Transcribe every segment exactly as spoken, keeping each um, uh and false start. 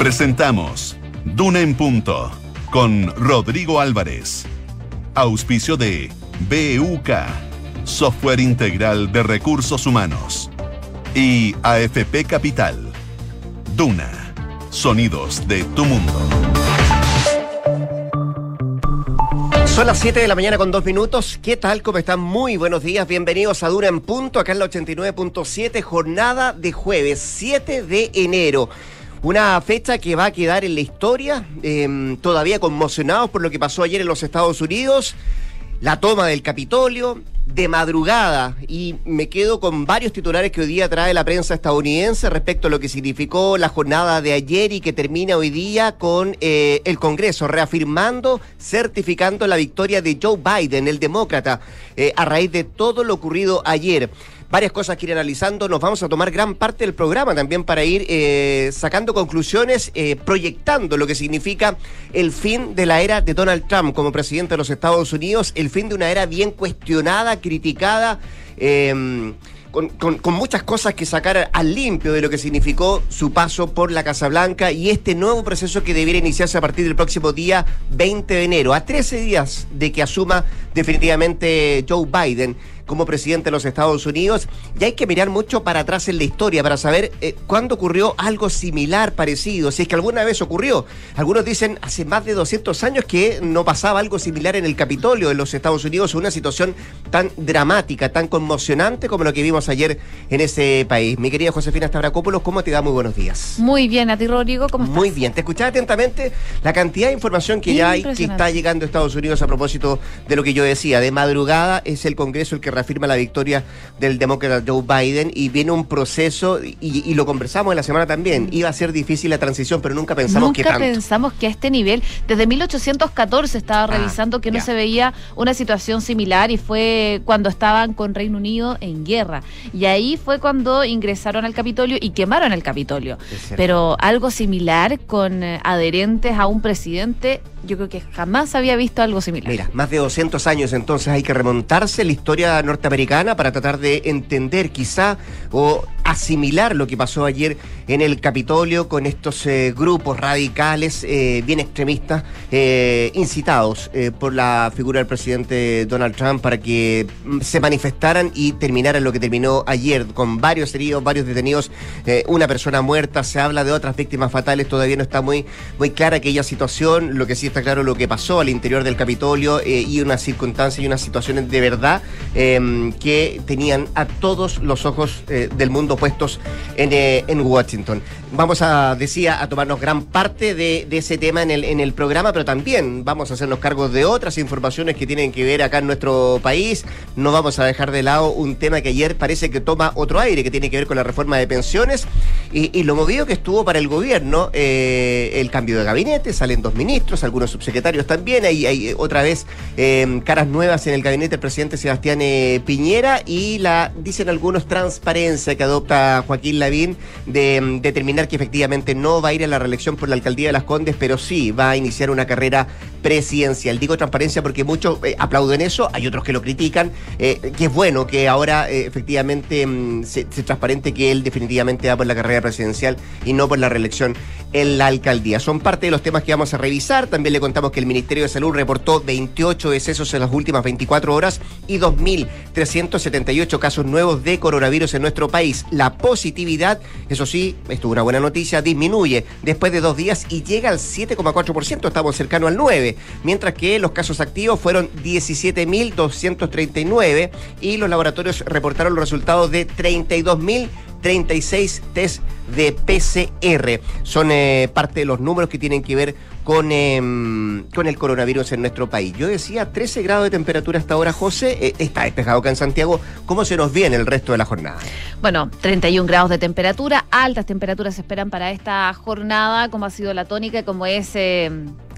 Presentamos Duna en Punto con Rodrigo Álvarez. Auspicio de B U K, Software Integral de Recursos Humanos. Y A F P Capital. Duna, sonidos de tu mundo. Son las siete de la mañana con dos minutos. ¿Qué tal? ¿Cómo están? Muy buenos días. Bienvenidos a Duna en Punto, acá en la ochenta y nueve punto siete, jornada de jueves, siete de enero. Una fecha que va a quedar en la historia, eh, todavía conmocionados por lo que pasó ayer en los Estados Unidos, la toma del Capitolio, de madrugada, y me quedo con varios titulares que hoy día trae la prensa estadounidense respecto a lo que significó la jornada de ayer y que termina hoy día con eh, el Congreso reafirmando, certificando la victoria de Joe Biden, el demócrata, eh, a raíz de todo lo ocurrido ayer. Varias cosas que ir analizando, nos vamos a tomar gran parte del programa también para ir eh, sacando conclusiones, eh, proyectando lo que significa el fin de la era de Donald Trump como presidente de los Estados Unidos, el fin de una era bien cuestionada, criticada, eh, con, con, con muchas cosas que sacar al limpio de lo que significó su paso por la Casa Blanca y este nuevo proceso que debiera iniciarse a partir del próximo día veinte de enero, a trece días de que asuma definitivamente Joe Biden como presidente de los Estados Unidos, y hay que mirar mucho para atrás en la historia para saber eh, cuándo ocurrió algo similar, parecido, si es que alguna vez ocurrió. Algunos dicen hace más de doscientos años que no pasaba algo similar en el Capitolio de los Estados Unidos, una situación tan dramática, tan conmocionante como lo que vimos ayer en ese país. Mi querida Josefina Stavrakopoulos, ¿cómo te va? Muy buenos días. Muy bien, a ti, Rodrigo, ¿cómo estás? Muy bien, te escuchaba atentamente la cantidad de información que ya hay, que está llegando a Estados Unidos a propósito de lo que yo decía. De madrugada es el Congreso el que reafirma la victoria del demócrata Joe Biden y viene un proceso, y, y lo conversamos en la semana también, iba a ser difícil la transición, pero nunca pensamos nunca que tanto. Nunca pensamos que a este nivel, desde mil ochocientos catorce estaba ah, revisando que ya. no se veía una situación similar, y fue cuando estaban con Reino Unido en guerra, y ahí fue cuando ingresaron al Capitolio y quemaron el Capitolio, pero algo similar con eh, adherentes a un presidente, yo creo que jamás había visto algo similar. Mira, más de doscientos años, entonces hay que remontarse la historia norteamericana para tratar de entender quizá o asimilar lo que pasó ayer en el Capitolio con estos eh, grupos radicales eh, bien extremistas eh, incitados eh, por la figura del presidente Donald Trump para que mm, se manifestaran y terminaran lo que terminó ayer, con varios heridos, varios detenidos, eh, una persona muerta. Se habla de otras víctimas fatales, todavía no está muy, muy clara aquella situación. Lo que sí está claro lo que pasó al interior del Capitolio eh, y unas circunstancias y unas situaciones de verdad eh, que tenían a todos los ojos eh, del mundo puestos en, eh, en Washington. Vamos a, decía, a tomarnos gran parte de, de ese tema en el, en el programa, pero también vamos a hacernos cargo de otras informaciones que tienen que ver acá en nuestro país. No vamos a dejar de lado un tema que ayer parece que toma otro aire, que tiene que ver con la reforma de pensiones y, y lo movido que estuvo para el gobierno, eh, el cambio de gabinete, salen dos ministros, algunos subsecretarios también, hay, hay otra vez eh, caras nuevas en el gabinete del presidente Sebastián eh, Piñera, y la, dicen algunos, transparencia que adopta Joaquín Lavín de determinar que efectivamente no va a ir a la reelección por la alcaldía de Las Condes, pero sí va a iniciar una carrera presidencial. Digo transparencia porque muchos eh, aplauden eso, hay otros que lo critican, eh, que es bueno que ahora eh, efectivamente mm, se, se transparente que él definitivamente va por la carrera presidencial y no por la reelección en la alcaldía. Son parte de los temas que vamos a revisar. También le contamos que el Ministerio de Salud reportó veintiocho decesos en las últimas veinticuatro horas y dos mil trescientos setenta y ocho casos nuevos de coronavirus en nuestro país. La positividad, eso sí, esto es una buena noticia, disminuye después de dos días y llega al siete coma cuatro por ciento, estamos cercano al nueve por ciento, mientras que los casos activos fueron diecisiete mil doscientos treinta y nueve y los laboratorios reportaron los resultados de treinta y dos mil treinta y seis test de P C R. Son eh, parte de los números que tienen que ver con, eh, con el coronavirus en nuestro país. Yo decía trece grados de temperatura hasta ahora, José. Eh, está despejado acá en Santiago. ¿Cómo se nos viene el resto de la jornada? Bueno, treinta y un grados de temperatura. Altas temperaturas se esperan para esta jornada, como ha sido la tónica, como es... Eh...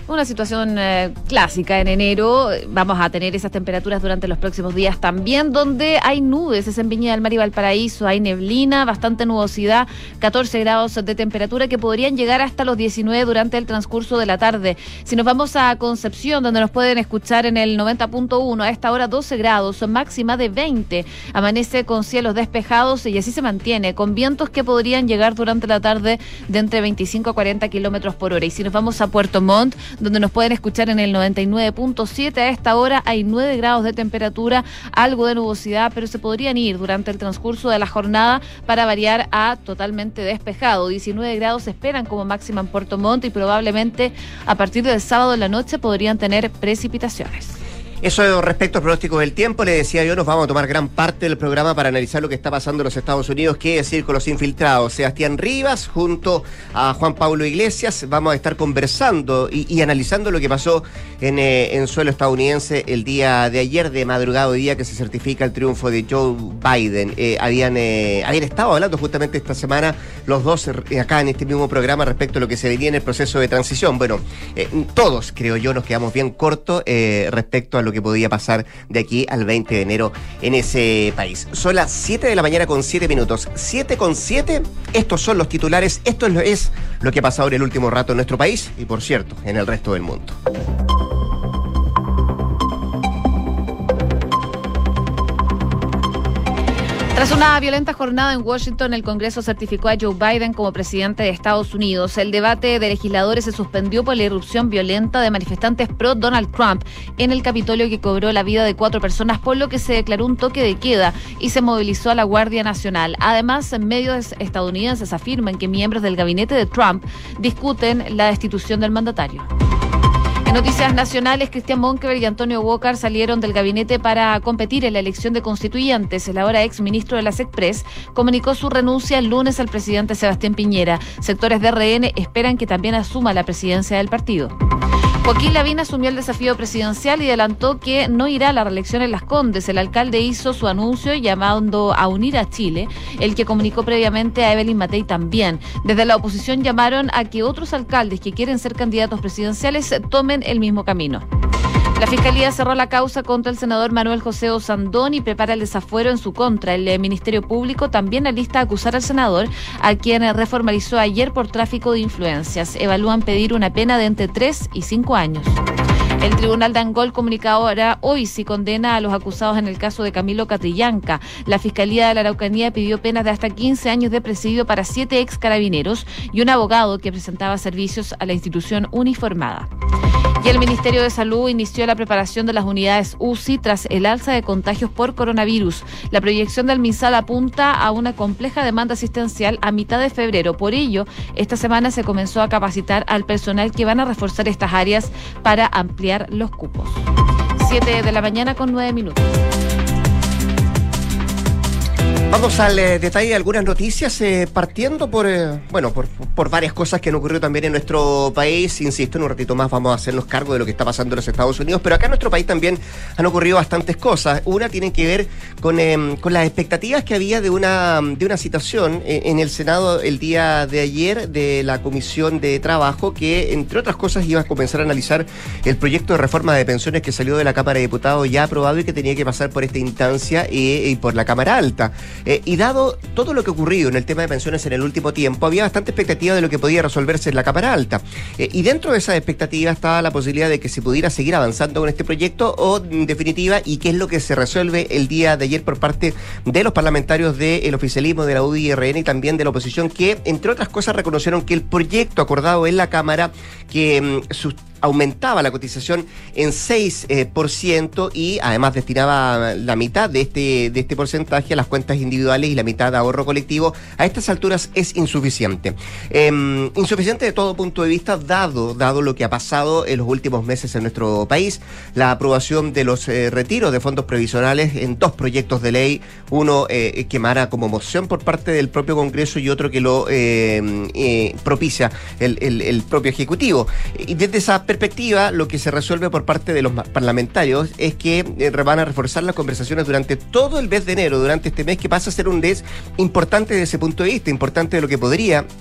Una situación eh, clásica en enero. Vamos a tener esas temperaturas durante los próximos días también, donde hay nubes. Es en Viña del Mar y Valparaíso, hay neblina, bastante nubosidad, catorce grados de temperatura que podrían llegar hasta los diecinueve durante el transcurso de la tarde. Si nos vamos a Concepción, donde nos pueden escuchar en el noventa punto uno, a esta hora doce grados, máxima de veinte. Amanece con cielos despejados y así se mantiene, con vientos que podrían llegar durante la tarde de entre veinticinco a cuarenta kilómetros por hora. Y si nos vamos a Puerto Montt, donde nos pueden escuchar en el noventa y nueve punto siete, a esta hora hay nueve grados de temperatura, algo de nubosidad, pero se podrían ir durante el transcurso de la jornada para variar a totalmente despejado. diecinueve grados se esperan como máxima en Puerto Montt y probablemente a partir del sábado en la noche podrían tener precipitaciones. Eso respecto al pronóstico del tiempo, le decía yo, nos vamos a tomar gran parte del programa para analizar lo que está pasando en los Estados Unidos, qué decir con los infiltrados. Sebastián Rivas, junto a Juan Pablo Iglesias, vamos a estar conversando y, y analizando lo que pasó en, eh, en suelo estadounidense el día de ayer, de madrugada, hoy día que se certifica el triunfo de Joe Biden. Eh, habían, eh, habían estado hablando justamente esta semana los dos eh, acá en este mismo programa respecto a lo que se venía en el proceso de transición. Bueno, eh, todos, creo yo, nos quedamos bien cortos eh, respecto a lo que podía pasar de aquí al veinte de enero en ese país. Son las siete de la mañana con siete minutos. siete con siete, estos son los titulares, esto es lo, es lo que ha pasado en el último rato en nuestro país y, por cierto, en el resto del mundo. Tras una violenta jornada en Washington, el Congreso certificó a Joe Biden como presidente de Estados Unidos. El debate de legisladores se suspendió por la irrupción violenta de manifestantes pro Donald Trump en el Capitolio, que cobró la vida de cuatro personas, por lo que se declaró un toque de queda y se movilizó a la Guardia Nacional. Además, medios estadounidenses afirman que miembros del gabinete de Trump discuten la destitución del mandatario. En noticias nacionales, Cristian Monkeberg y Antonio Walker salieron del gabinete para competir en la elección de constituyentes. El ahora ex ministro de la SECPRES comunicó su renuncia el lunes al presidente Sebastián Piñera. Sectores de R N esperan que también asuma la presidencia del partido. Joaquín Lavín asumió el desafío presidencial y adelantó que no irá a la reelección en Las Condes. El alcalde hizo su anuncio llamando a unir a Chile, el que comunicó previamente a Evelyn Matei también. Desde la oposición llamaron a que otros alcaldes que quieren ser candidatos presidenciales tomen el mismo camino. La Fiscalía cerró la causa contra el senador Manuel José Osandón y prepara el desafuero en su contra. El Ministerio Público también alista a acusar al senador, a quien reformalizó ayer por tráfico de influencias. Evalúan pedir una pena de entre tres y cinco años. El Tribunal de Angol comunica ahora hoy si condena a los acusados en el caso de Camilo Catrillanca. La Fiscalía de la Araucanía pidió penas de hasta quince años de presidio para siete ex carabineros y un abogado que presentaba servicios a la institución uniformada. Y el Ministerio de Salud inició la preparación de las unidades U C I tras el alza de contagios por coronavirus. La proyección del MinSal apunta a una compleja demanda asistencial a mitad de febrero. Por ello, esta semana se comenzó a capacitar al personal que van a reforzar estas áreas para ampliar los cupos. siete de la mañana con nueve minutos. Vamos al eh, detalle de algunas noticias, eh, partiendo por, eh, bueno, por, por varias cosas que han ocurrido también en nuestro país. Insisto, en un ratito más vamos a hacernos cargo de lo que está pasando en los Estados Unidos, pero acá en nuestro país también han ocurrido bastantes cosas. Una tiene que ver con, eh, con las expectativas que había de una, de una citación en, en el Senado el día de ayer de la Comisión de Trabajo, que entre otras cosas iba a comenzar a analizar el proyecto de reforma de pensiones que salió de la Cámara de Diputados ya aprobado y que tenía que pasar por esta instancia y, y por la Cámara Alta. Eh, y dado todo lo que ha ocurrido en el tema de pensiones en el último tiempo, había bastante expectativa de lo que podía resolverse en la Cámara Alta. Eh, y dentro de esa expectativa estaba la posibilidad de que se pudiera seguir avanzando con este proyecto o, en definitiva, y qué es lo que se resuelve el día de ayer por parte de los parlamentarios del oficialismo, de la U D I R N y también de la oposición, que, entre otras cosas, reconocieron que el proyecto acordado en la Cámara, que mm, sus aumentaba la cotización en seis por ciento y además destinaba la mitad de este, de este porcentaje a las cuentas individuales y la mitad a ahorro colectivo, a estas alturas es insuficiente. Eh, insuficiente de todo punto de vista, dado, dado lo que ha pasado en los últimos meses en nuestro país, la aprobación de los eh, retiros de fondos previsionales en dos proyectos de ley, uno eh, que emana como moción por parte del propio Congreso y otro que lo eh, eh, propicia el, el, el propio Ejecutivo. Y desde esa perspectiva, lo que se resuelve por parte de los parlamentarios es que eh, van a reforzar las conversaciones durante todo el mes de enero, durante este mes que pasa a ser un mes importante desde ese punto de vista, importante de lo que podría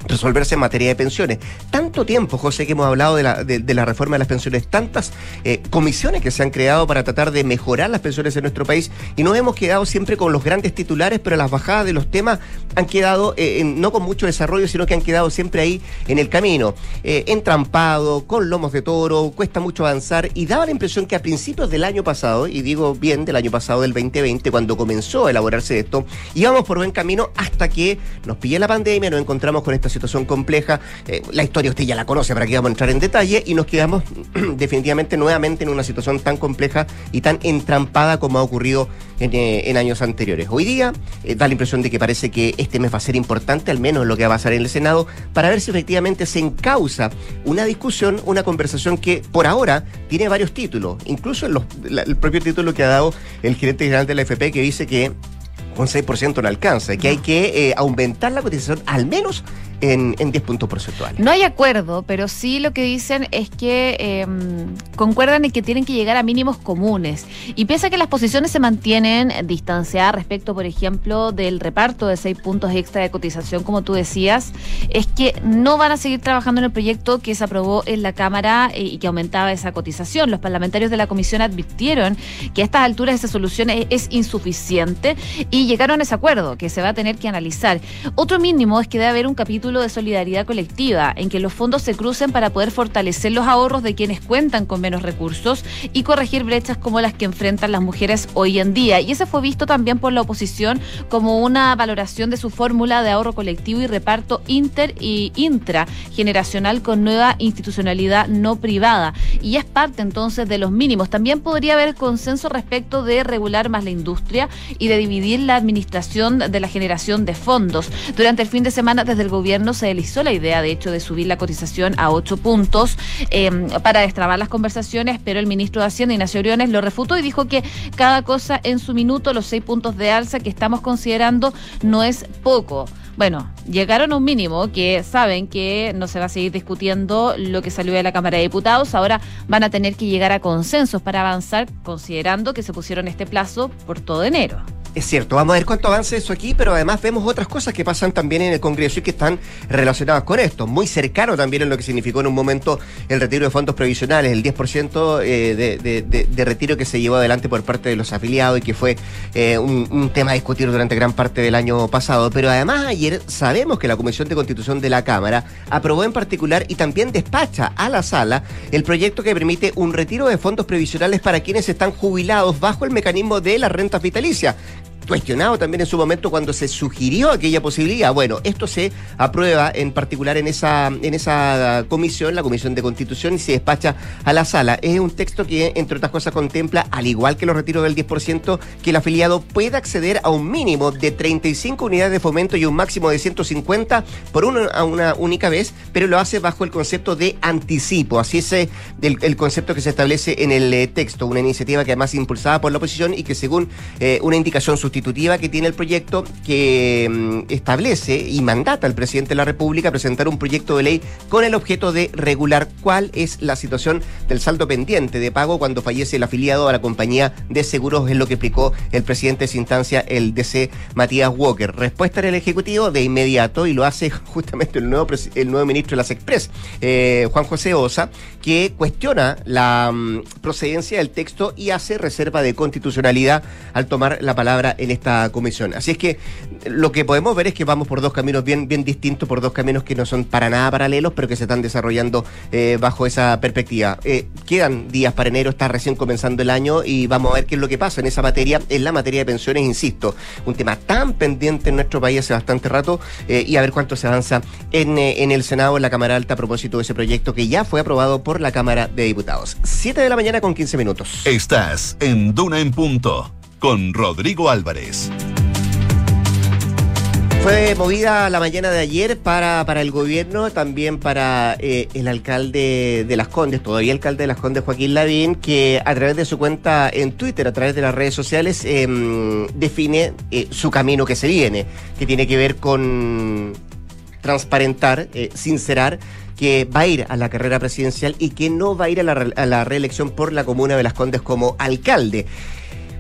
resolverse en materia de pensiones. Tanto tiempo, José, que hemos hablado de la, de, de la reforma de las pensiones, tantas eh, comisiones que se han creado para tratar de mejorar las pensiones en nuestro país, y nos hemos quedado siempre con los grandes titulares, pero las bajadas de los temas han quedado eh, en, no con mucho desarrollo, sino que han quedado siempre ahí en el camino, eh, entrampado, con lomos de toro, cuesta mucho avanzar, y daba la impresión que a principios del año pasado, y digo bien del año pasado, del veinte veinte, cuando comenzó a elaborarse esto, íbamos por buen camino hasta que nos pilló la pandemia, nos encontramos con esta situación compleja. Eh, la historia usted ya la conoce, para que vamos a entrar en detalle, y nos quedamos definitivamente nuevamente en una situación tan compleja y tan entrampada como ha ocurrido en, eh, en años anteriores. Hoy día eh, da la impresión de que parece que este mes va a ser importante, al menos lo que va a pasar en el Senado, para ver si efectivamente se encausa una discusión, una conversación que por ahora tiene varios títulos, incluso los, la, el propio título que ha dado el gerente general de la A F P, que dice que un seis por ciento no alcanza, que hay que eh, aumentar la cotización al menos en, en diez puntos porcentuales. No hay acuerdo, pero sí lo que dicen es que eh, concuerdan en que tienen que llegar a mínimos comunes. Y pese a que las posiciones se mantienen distanciadas respecto, por ejemplo, del reparto de seis puntos extra de cotización, como tú decías, es que no van a seguir trabajando en el proyecto que se aprobó en la Cámara eh, y que aumentaba esa cotización. Los parlamentarios de la comisión advirtieron que a estas alturas esa solución es, es insuficiente, y llegaron a ese acuerdo que se va a tener que analizar. Otro mínimo es que debe haber un capítulo de solidaridad colectiva en que los fondos se crucen para poder fortalecer los ahorros de quienes cuentan con menos recursos y corregir brechas como las que enfrentan las mujeres hoy en día. Y ese fue visto también por la oposición como una valoración de su fórmula de ahorro colectivo y reparto inter y intrageneracional con nueva institucionalidad no privada. Y es parte entonces de los mínimos. También podría haber consenso respecto de regular más la industria y de dividir la administración de la generación de fondos. Durante el fin de semana, desde el gobierno se deslizó la idea, de hecho, de subir la cotización a ocho puntos eh, para destrabar las conversaciones, pero el ministro de Hacienda, Ignacio Briones, lo refutó y dijo que cada cosa en su minuto, los seis puntos de alza que estamos considerando no es poco. Bueno, llegaron a un mínimo que saben que no se va a seguir discutiendo lo que salió de la Cámara de Diputados. Ahora van a tener que llegar a consensos para avanzar, considerando que se pusieron este plazo por todo enero. Es cierto, vamos a ver cuánto avance eso aquí, pero además vemos otras cosas que pasan también en el Congreso y que están relacionadas con esto. Muy cercano también en lo que significó en un momento el retiro de fondos previsionales, el diez por ciento eh, de, de, de, de retiro que se llevó adelante por parte de los afiliados y que fue eh, un, un tema a discutir durante gran parte del año pasado. Pero además ayer sabemos que la Comisión de Constitución de la Cámara aprobó en particular y también despacha a la sala el proyecto que permite un retiro de fondos previsionales para quienes están jubilados bajo el mecanismo de las rentas vitalicias. Cuestionado también en su momento cuando se sugirió aquella posibilidad. Bueno, esto se aprueba en particular en esa en esa comisión, la Comisión de Constitución, y se despacha a la sala. Es un texto que, entre otras cosas, contempla, al igual que los retiros del diez por ciento, que el afiliado pueda acceder a un mínimo de treinta y cinco unidades de fomento y un máximo de ciento cincuenta por una, a una única vez, pero lo hace bajo el concepto de anticipo. Así es el, el concepto que se establece en el eh, texto, una iniciativa que además es impulsada por la oposición y que, según eh, una indicación sustitutiva que tiene el proyecto, que mm, establece y mandata al presidente de la República presentar un proyecto de ley con el objeto de regular cuál es la situación del saldo pendiente de pago cuando fallece el afiliado a la compañía de seguros, es lo que explicó el presidente de esa instancia, el D C Matías Walker. Respuesta en el Ejecutivo de inmediato, y lo hace justamente el nuevo, el nuevo ministro de las Express, eh, Juan José Osa, que cuestiona la mm, procedencia del texto y hace reserva de constitucionalidad al tomar la palabra en esta comisión. Así es que lo que podemos ver es que vamos por dos caminos bien, bien distintos, por dos caminos que no son para nada paralelos, pero que se están desarrollando eh, bajo esa perspectiva. Eh, quedan días para enero, está recién comenzando el año y vamos a ver qué es lo que pasa en esa materia, en la materia de pensiones, insisto, un tema tan pendiente en nuestro país hace bastante rato, eh, y a ver cuánto se avanza en, eh, en el Senado, en la Cámara Alta, a propósito de ese proyecto que ya fue aprobado por la Cámara de Diputados. siete de la mañana con quince minutos. Estás en Duna en Punto con Rodrigo Álvarez. Fue movida la mañana de ayer para, para el gobierno, también para eh, el alcalde de Las Condes, todavía alcalde de Las Condes, Joaquín Lavín, que a través de su cuenta en Twitter, a través de las redes sociales, eh, define eh, su camino que se viene, que tiene que ver con transparentar, eh, sincerar, que va a ir a la carrera presidencial y que no va a ir a la, a la reelección por la comuna de Las Condes como alcalde.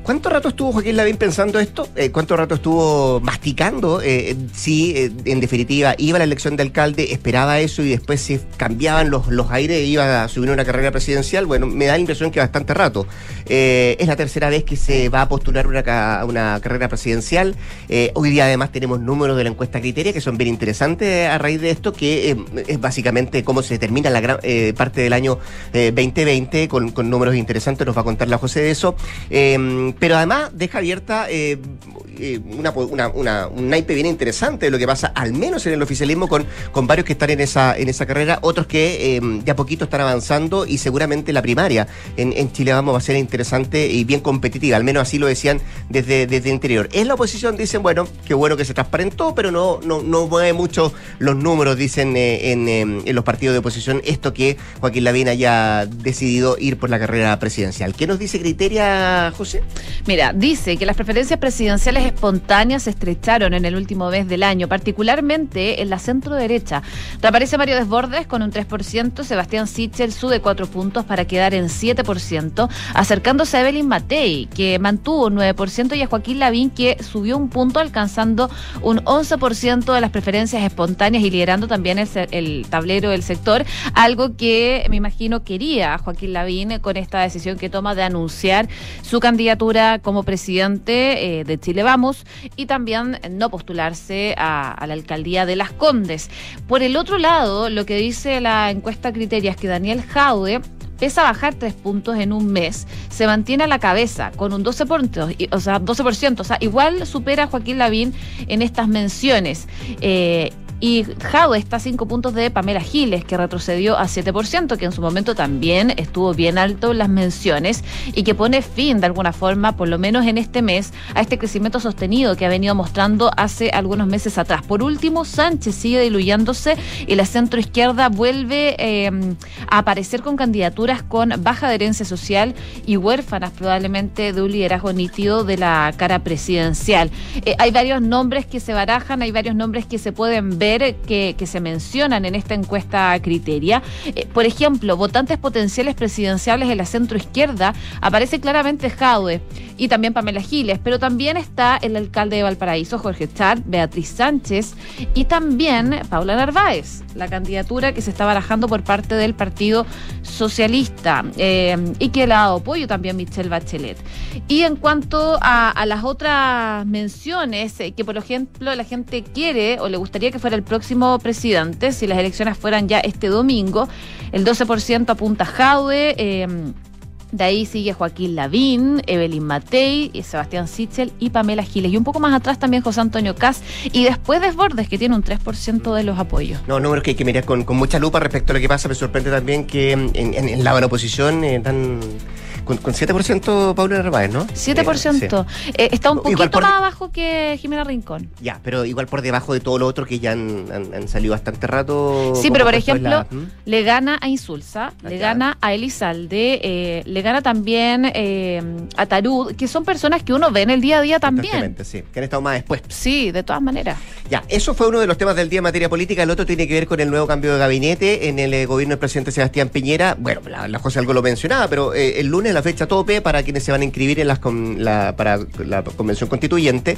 ¿Cuánto rato estuvo Joaquín Lavín pensando esto? Eh, ¿Cuánto rato estuvo masticando? Eh, si, eh, en definitiva, iba a la elección de alcalde, esperaba eso y después se cambiaban los, los aires e iba a subir una carrera presidencial. Bueno, me da la impresión que bastante rato. Eh, es la tercera vez que se va a postular una, una carrera presidencial. Eh, hoy día además tenemos números de la encuesta Criteria que son bien interesantes a raíz de esto, que eh, es básicamente cómo se termina la gran eh, parte del año eh, veinte veinte, con, con números interesantes, nos va a contar la José de eso. Eh, Pero además deja abierta eh, una, una, una, un naipe bien interesante de lo que pasa, al menos en el oficialismo, con, con varios que están en esa, en esa carrera, otros que eh, de a poquito están avanzando, y seguramente la primaria en, en Chile Vamos va a ser interesante y bien competitiva, al menos así lo decían desde, desde el interior. En la oposición dicen, bueno, qué bueno que se transparentó, pero no, no, no mueve mucho los números, dicen eh, en, en, en los partidos de oposición, esto que Joaquín Lavín haya decidido ir por la carrera presidencial. ¿Qué nos dice Criteria, José? Mira, dice que las preferencias presidenciales espontáneas se estrecharon en el último mes del año, particularmente en la centro derecha. Reaparece Mario Desbordes con un tres por ciento, Sebastián Sichel sube cuatro puntos para quedar en siete por ciento, acercándose a Evelyn Matei, que mantuvo un nueve por ciento, y a Joaquín Lavín, que subió un punto, alcanzando un once por ciento de las preferencias espontáneas y liderando también el, el tablero del sector, algo que me imagino quería Joaquín Lavín con esta decisión que toma de anunciar su candidatura como presidente eh, de Chile Vamos, y también no postularse a, a la alcaldía de Las Condes. Por el otro lado, lo que dice la encuesta Criteria es que Daniel Jadwe, pese a bajar tres puntos en un mes, se mantiene a la cabeza con un doce por ciento, o sea, doce por ciento, o sea, igual supera a Joaquín Lavín en estas menciones. Eh, Y Jadwe está a cinco puntos de Pamela Giles, que retrocedió a siete por ciento, que en su momento también estuvo bien alto en las menciones y que pone fin, de alguna forma, por lo menos en este mes, a este crecimiento sostenido que ha venido mostrando hace algunos meses atrás. Por último, Sánchez sigue diluyéndose y la centroizquierda vuelve eh, a aparecer con candidaturas con baja adherencia social y huérfanas probablemente de un liderazgo nítido de la cara presidencial. Eh, hay varios nombres que se barajan, hay varios nombres que se pueden ver Que, que se mencionan en esta encuesta Criteria. Eh, por ejemplo, votantes potenciales presidenciales en la centroizquierda, aparece claramente Jadwe y también Pamela Giles, pero también está el alcalde de Valparaíso, Jorge Char, Beatriz Sánchez, y también Paula Narváez, la candidatura que se está barajando por parte del Partido Socialista, eh, y que le ha dado apoyo también Michelle Bachelet. Y en cuanto a, a las otras menciones, eh, que por ejemplo la gente quiere o le gustaría que fuera el próximo presidente, si las elecciones fueran ya este domingo, el doce por ciento apunta a Jadwe, eh, de ahí sigue Joaquín Lavín, Evelyn Matei, Sebastián Sichel y Pamela Giles. Y un poco más atrás también José Antonio Kast. Y después Desbordes, que tiene un tres por ciento de los apoyos. No, números que hay que mirar con, con mucha lupa respecto a lo que pasa. Me sorprende también que en, en, en la oposición eh, dan... Con, con siete por ciento Paula Narváez, ¿no? siete por ciento. Eh, sí. eh, está un poquito por... más abajo que Jimena Rincón. Ya, pero igual por debajo de todo lo otro que ya han, han, han salido bastante rato. Sí, pero por ejemplo, la... ¿Mm? le gana a Insulza, ah, le ya. gana a Elizalde, eh, le gana también eh, a Tarud, que son personas que uno ve en el día a día también. Exactamente, sí, que han estado más después. Sí, de todas maneras. Ya, eso fue uno de los temas del día en materia política. El otro tiene que ver con el nuevo cambio de gabinete en el eh, gobierno del presidente Sebastián Piñera. Bueno, la, la José algo lo mencionaba, pero eh, el lunes la fecha tope para quienes se van a inscribir en las con, la, para la convención constituyente,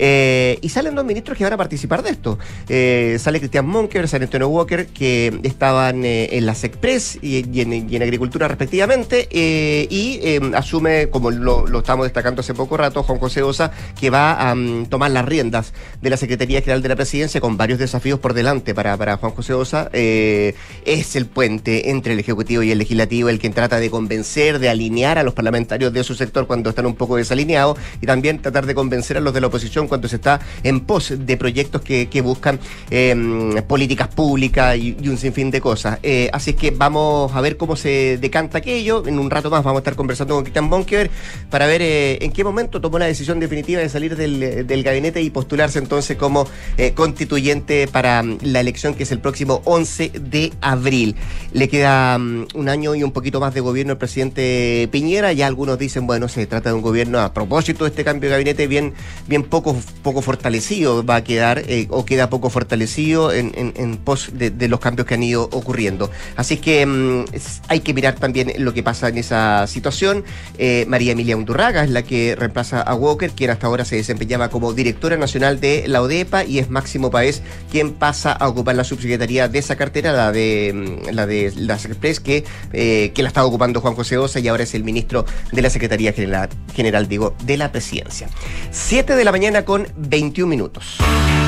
eh, y salen dos ministros que van a participar de esto. Eh, sale Cristian Monker, sale Antonio Walker, que estaban eh, en la SECPRES y, y, en, y en Agricultura respectivamente, eh, y eh, asume, como lo, lo estamos destacando hace poco rato, Juan José Osa, que va a um, tomar las riendas de la Secretaría General de la Presidencia, con varios desafíos por delante para, para Juan José Osa. Eh, es el puente entre el Ejecutivo y el Legislativo, el que trata de convencer, de alinear a los parlamentarios de su sector cuando están un poco desalineados, y también tratar de convencer a los de la oposición cuando se está en pos de proyectos que, que buscan eh, políticas públicas y, y un sinfín de cosas. Eh, así es que vamos a ver cómo se decanta aquello. En un rato más vamos a estar conversando con Cristian Bonkever para ver eh, en qué momento tomó la decisión definitiva de salir del, del gabinete y postularse entonces como eh, constituyente para um, la elección que es el próximo once de abril. Le queda um, un año y un poquito más de gobierno al presidente Piñera. Ya algunos dicen, bueno, se trata de un gobierno, a propósito de este cambio de gabinete, bien, bien poco, poco fortalecido va a quedar, eh, o queda poco fortalecido en, en, en pos de, de los cambios que han ido ocurriendo. Así que mmm, hay que mirar también lo que pasa en esa esta situación. Eh, María Emilia Undurraga es la que reemplaza a Walker, quien hasta ahora se desempeñaba como directora nacional de la ODEPA, y es Máximo Páez quien pasa a ocupar la subsecretaría de esa cartera, la de la de las Express, que, eh, que la estaba ocupando Juan José Osa, y ahora es el ministro de la Secretaría General, general digo, de la Presidencia. siete de la mañana con veintiún minutos.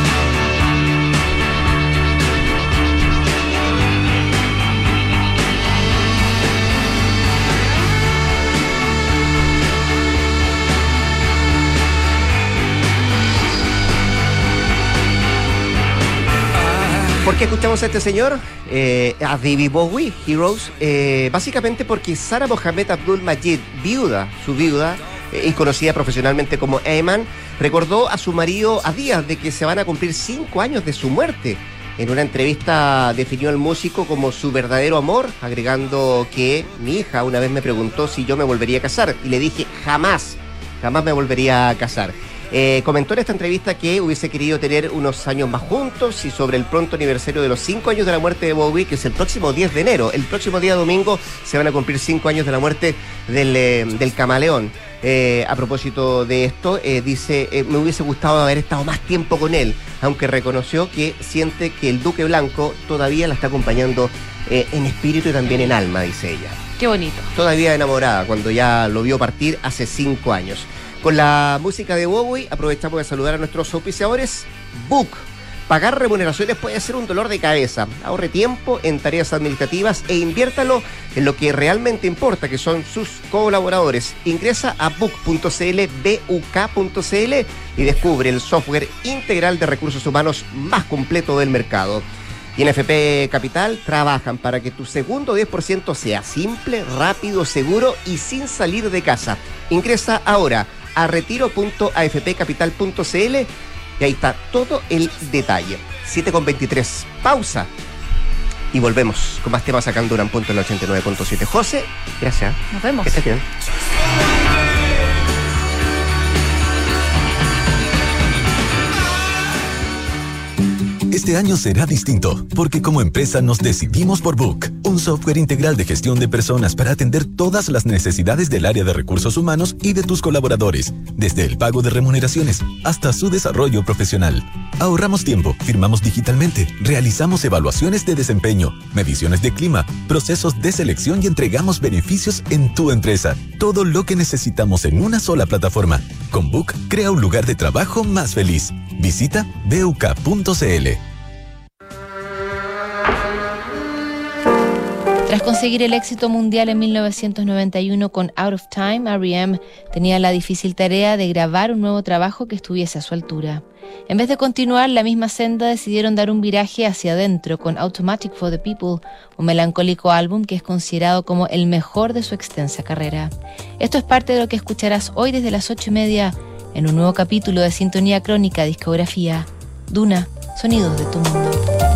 ¿Por qué escuchamos a este señor? Eh, a David Bowie, Heroes, eh, básicamente porque Sara Mohamed Abdul Majid, viuda, su viuda, eh, y conocida profesionalmente como Ayman, recordó a su marido a días de que se van a cumplir cinco años de su muerte. En una entrevista definió al músico como su verdadero amor, agregando que mi hija una vez me preguntó si yo me volvería a casar, y le dije jamás, jamás me volvería a casar. Eh, comentó en esta entrevista que hubiese querido tener unos años más juntos, y sobre el pronto aniversario de los cinco años de la muerte de Bowie, que es el próximo diez de enero, el próximo día domingo se van a cumplir cinco años de la muerte del, eh, del camaleón. Eh, a propósito de esto, eh, dice, eh, me hubiese gustado haber estado más tiempo con él, aunque reconoció que siente que el Duque Blanco todavía la está acompañando eh, en espíritu y también en alma, dice ella. Qué bonito. Todavía enamorada cuando ya lo vio partir hace cinco años. Con la música de Bowie aprovechamos de saludar a nuestros auspiciadores. Book. Pagar remuneraciones puede ser un dolor de cabeza. Ahorre tiempo en tareas administrativas e inviértalo en lo que realmente importa, que son sus colaboradores. Ingresa a book punto c l, b u k punto c l, y descubre el software integral de recursos humanos más completo del mercado. Y en F P Capital trabajan para que tu segundo diez por ciento sea simple, rápido, seguro y sin salir de casa. Ingresa ahora a retiro punto a f p capital punto c l y ahí está todo el detalle. siete con veintitrés, pausa y volvemos con más temas acá en Duna en punto en el ochenta y nueve punto siete. José, gracias. Nos vemos. Que estés bien. Este año será distinto, porque como empresa nos decidimos por Book, un software integral de gestión de personas para atender todas las necesidades del área de recursos humanos y de tus colaboradores, desde el pago de remuneraciones hasta su desarrollo profesional. Ahorramos tiempo, firmamos digitalmente, realizamos evaluaciones de desempeño, mediciones de clima, procesos de selección y entregamos beneficios en tu empresa. Todo lo que necesitamos en una sola plataforma. Con Book, crea un lugar de trabajo más feliz. Visita b u k punto c l. Tras conseguir el éxito mundial en mil novecientos noventa y uno con Out of Time, R E M tenía la difícil tarea de grabar un nuevo trabajo que estuviese a su altura. En vez de continuar la misma senda, decidieron dar un viraje hacia adentro con Automatic for the People, un melancólico álbum que es considerado como el mejor de su extensa carrera. Esto es parte de lo que escucharás hoy desde las ocho y media en un nuevo capítulo de Sintonía Crónica Discografía. Duna, sonidos de tu mundo.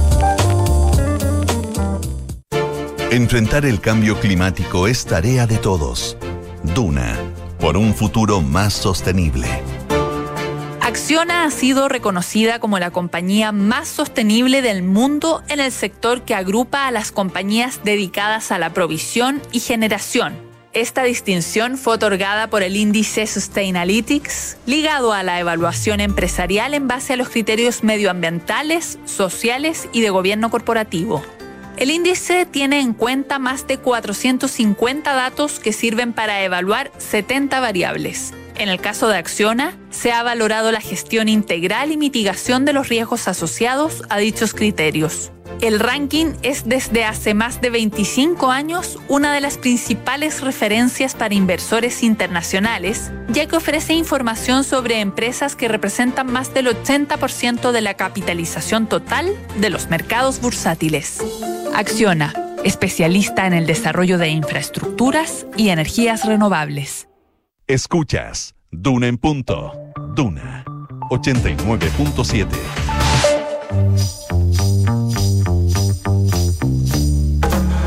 Enfrentar el cambio climático es tarea de todos. Duna, por un futuro más sostenible. Acciona ha sido reconocida como la compañía más sostenible del mundo en el sector que agrupa a las compañías dedicadas a la provisión y generación. Esta distinción fue otorgada por el índice Sustainalytics, ligado a la evaluación empresarial en base a los criterios medioambientales, sociales y de gobierno corporativo. El índice tiene en cuenta más de cuatrocientos cincuenta datos que sirven para evaluar setenta variables. En el caso de Acciona, se ha valorado la gestión integral y mitigación de los riesgos asociados a dichos criterios. El ranking es desde hace más de veinticinco años una de las principales referencias para inversores internacionales, ya que ofrece información sobre empresas que representan más del ochenta por ciento de la capitalización total de los mercados bursátiles. Acciona, especialista en el desarrollo de infraestructuras y energías renovables. Escuchas Duna en punto. Duna ochenta y nueve punto siete.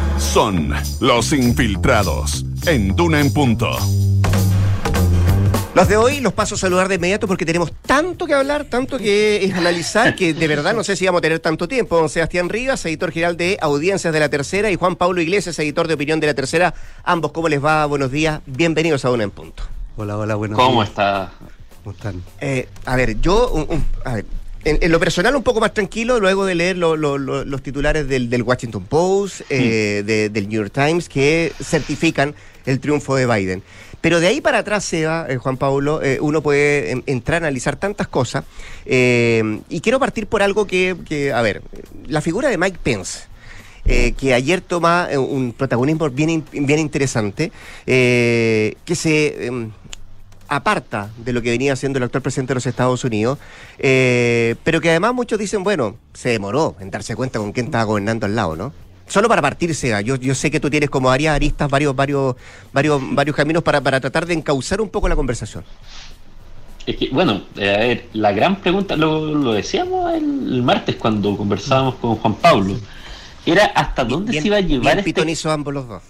Son los infiltrados en Duna en punto. Los de hoy los paso a saludar de inmediato porque tenemos tanto que hablar, tanto que analizar, que de verdad no sé si vamos a tener tanto tiempo. Don Sebastián Rivas, editor general de Audiencias de La Tercera, y Juan Pablo Iglesias, editor de Opinión de La Tercera. Ambos, ¿cómo les va? Buenos días. Bienvenidos a Duna en Punto. Hola, hola, buenos ¿Cómo días. está? ¿Cómo están? Eh, a ver, yo... Un, un, a ver, en, en lo personal un poco más tranquilo luego de leer lo, lo, lo, los titulares del, del Washington Post, eh, mm. de, del New York Times, que certifican el triunfo de Biden. Pero de ahí para atrás, Seba, eh, Juan Pablo, eh, uno puede eh, entrar a analizar tantas cosas. Eh, y quiero partir por algo que, que, a ver, la figura de Mike Pence, eh, que ayer toma eh, un protagonismo bien, bien interesante, eh, que se eh, aparta de lo que venía haciendo el actual presidente de los Estados Unidos, eh, pero que además muchos dicen, bueno, se demoró en darse cuenta con quién estaba gobernando al lado, ¿no? Solo para partir, Seba, yo, yo sé que tú tienes como varias aristas, varios, varios, varios, varios caminos para, para tratar de encauzar un poco la conversación. Es que, bueno, eh, a ver, la gran pregunta, lo, lo decíamos el, el martes cuando conversábamos con Juan Pablo, era hasta dónde bien, se iba a llevar bien este... pitonizo ambos los dos.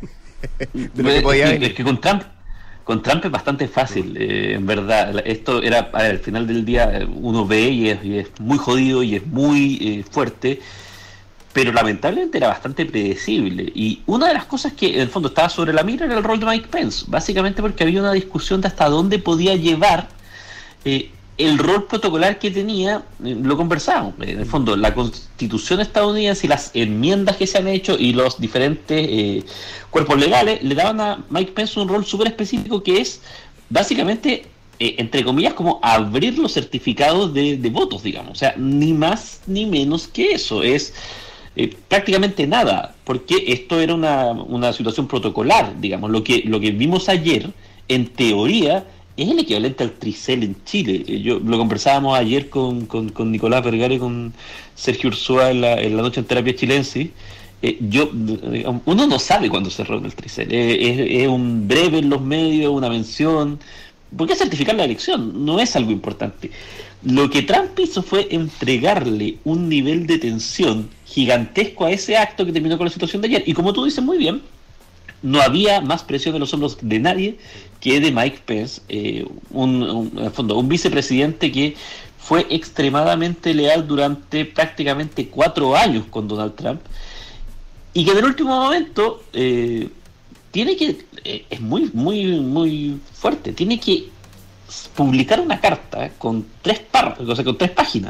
De lo que podía es, que, es que con Trump, con Trump es bastante fácil, eh, en verdad. Esto era, a ver, al final del día uno ve y es, y es muy jodido y es muy eh, fuerte, pero lamentablemente era bastante predecible. Y una de las cosas que en el fondo estaba sobre la mira era el rol de Mike Pence, básicamente porque había una discusión de hasta dónde podía llevar eh, el rol protocolar que tenía. Eh, lo conversábamos, en el fondo la Constitución estadounidense y las enmiendas que se han hecho y los diferentes eh, cuerpos legales le daban a Mike Pence un rol súper específico, que es básicamente, eh, entre comillas, como abrir los certificados de, de votos, digamos. O sea, ni más ni menos que eso. Es Eh, prácticamente nada, porque esto era una, una situación protocolar, digamos. Lo que lo que vimos ayer, en teoría, es el equivalente al Tricel en Chile. Eh, yo lo conversábamos ayer con, con, con Nicolás Vergara y con Sergio Ursúa en la, en la noche en Terapia Chilensis. Eh, yo, digamos, uno no sabe cuándo se reúne el Tricel. Eh, es, es un breve en los medios, una mención. ¿Por qué certificar la elección? No es algo importante. Lo que Trump hizo fue entregarle un nivel de tensión gigantesco a ese acto que terminó con la situación de ayer. Y como tú dices muy bien, no había más presión en los hombros de nadie que de Mike Pence, eh, un, un, en el fondo, un vicepresidente que fue extremadamente leal durante prácticamente cuatro años con Donald Trump, y que en el último momento eh, tiene que, eh, es muy, muy, muy fuerte, tiene que publicar una carta con tres párrafos, o sea, con tres páginas,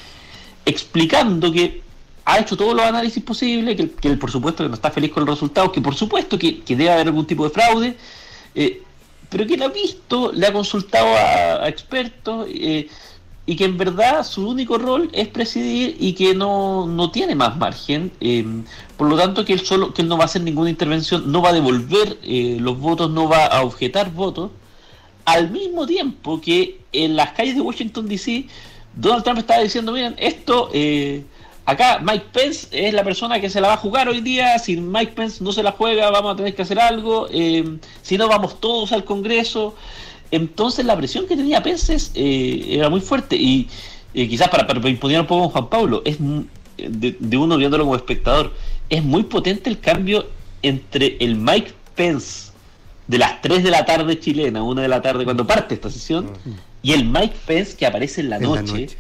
explicando que ha hecho todos los análisis posibles, que, que él por supuesto que no está feliz con los resultados, que por supuesto que, que debe haber algún tipo de fraude, eh, pero que él ha visto, le ha consultado a, a expertos, eh, y que en verdad su único rol es presidir y que no, no tiene más margen, eh, por lo tanto que él solo que él no va a hacer ninguna intervención, no va a devolver eh, los votos, no va a objetar votos, al mismo tiempo que en las calles de Washington D C Donald Trump estaba diciendo, miren, esto eh, acá Mike Pence es la persona que se la va a jugar hoy día, si Mike Pence no se la juega vamos a tener que hacer algo, eh, si no vamos todos al Congreso. Entonces la presión que tenía Pence eh, era muy fuerte, y eh, quizás para, para imponer un poco con Juan Pablo, es de, de uno viéndolo como espectador, es muy potente el cambio entre el Mike Pence de las tres de la tarde chilena, una de la tarde cuando parte esta sesión, y el Mike Pence que aparece en la en noche, la noche.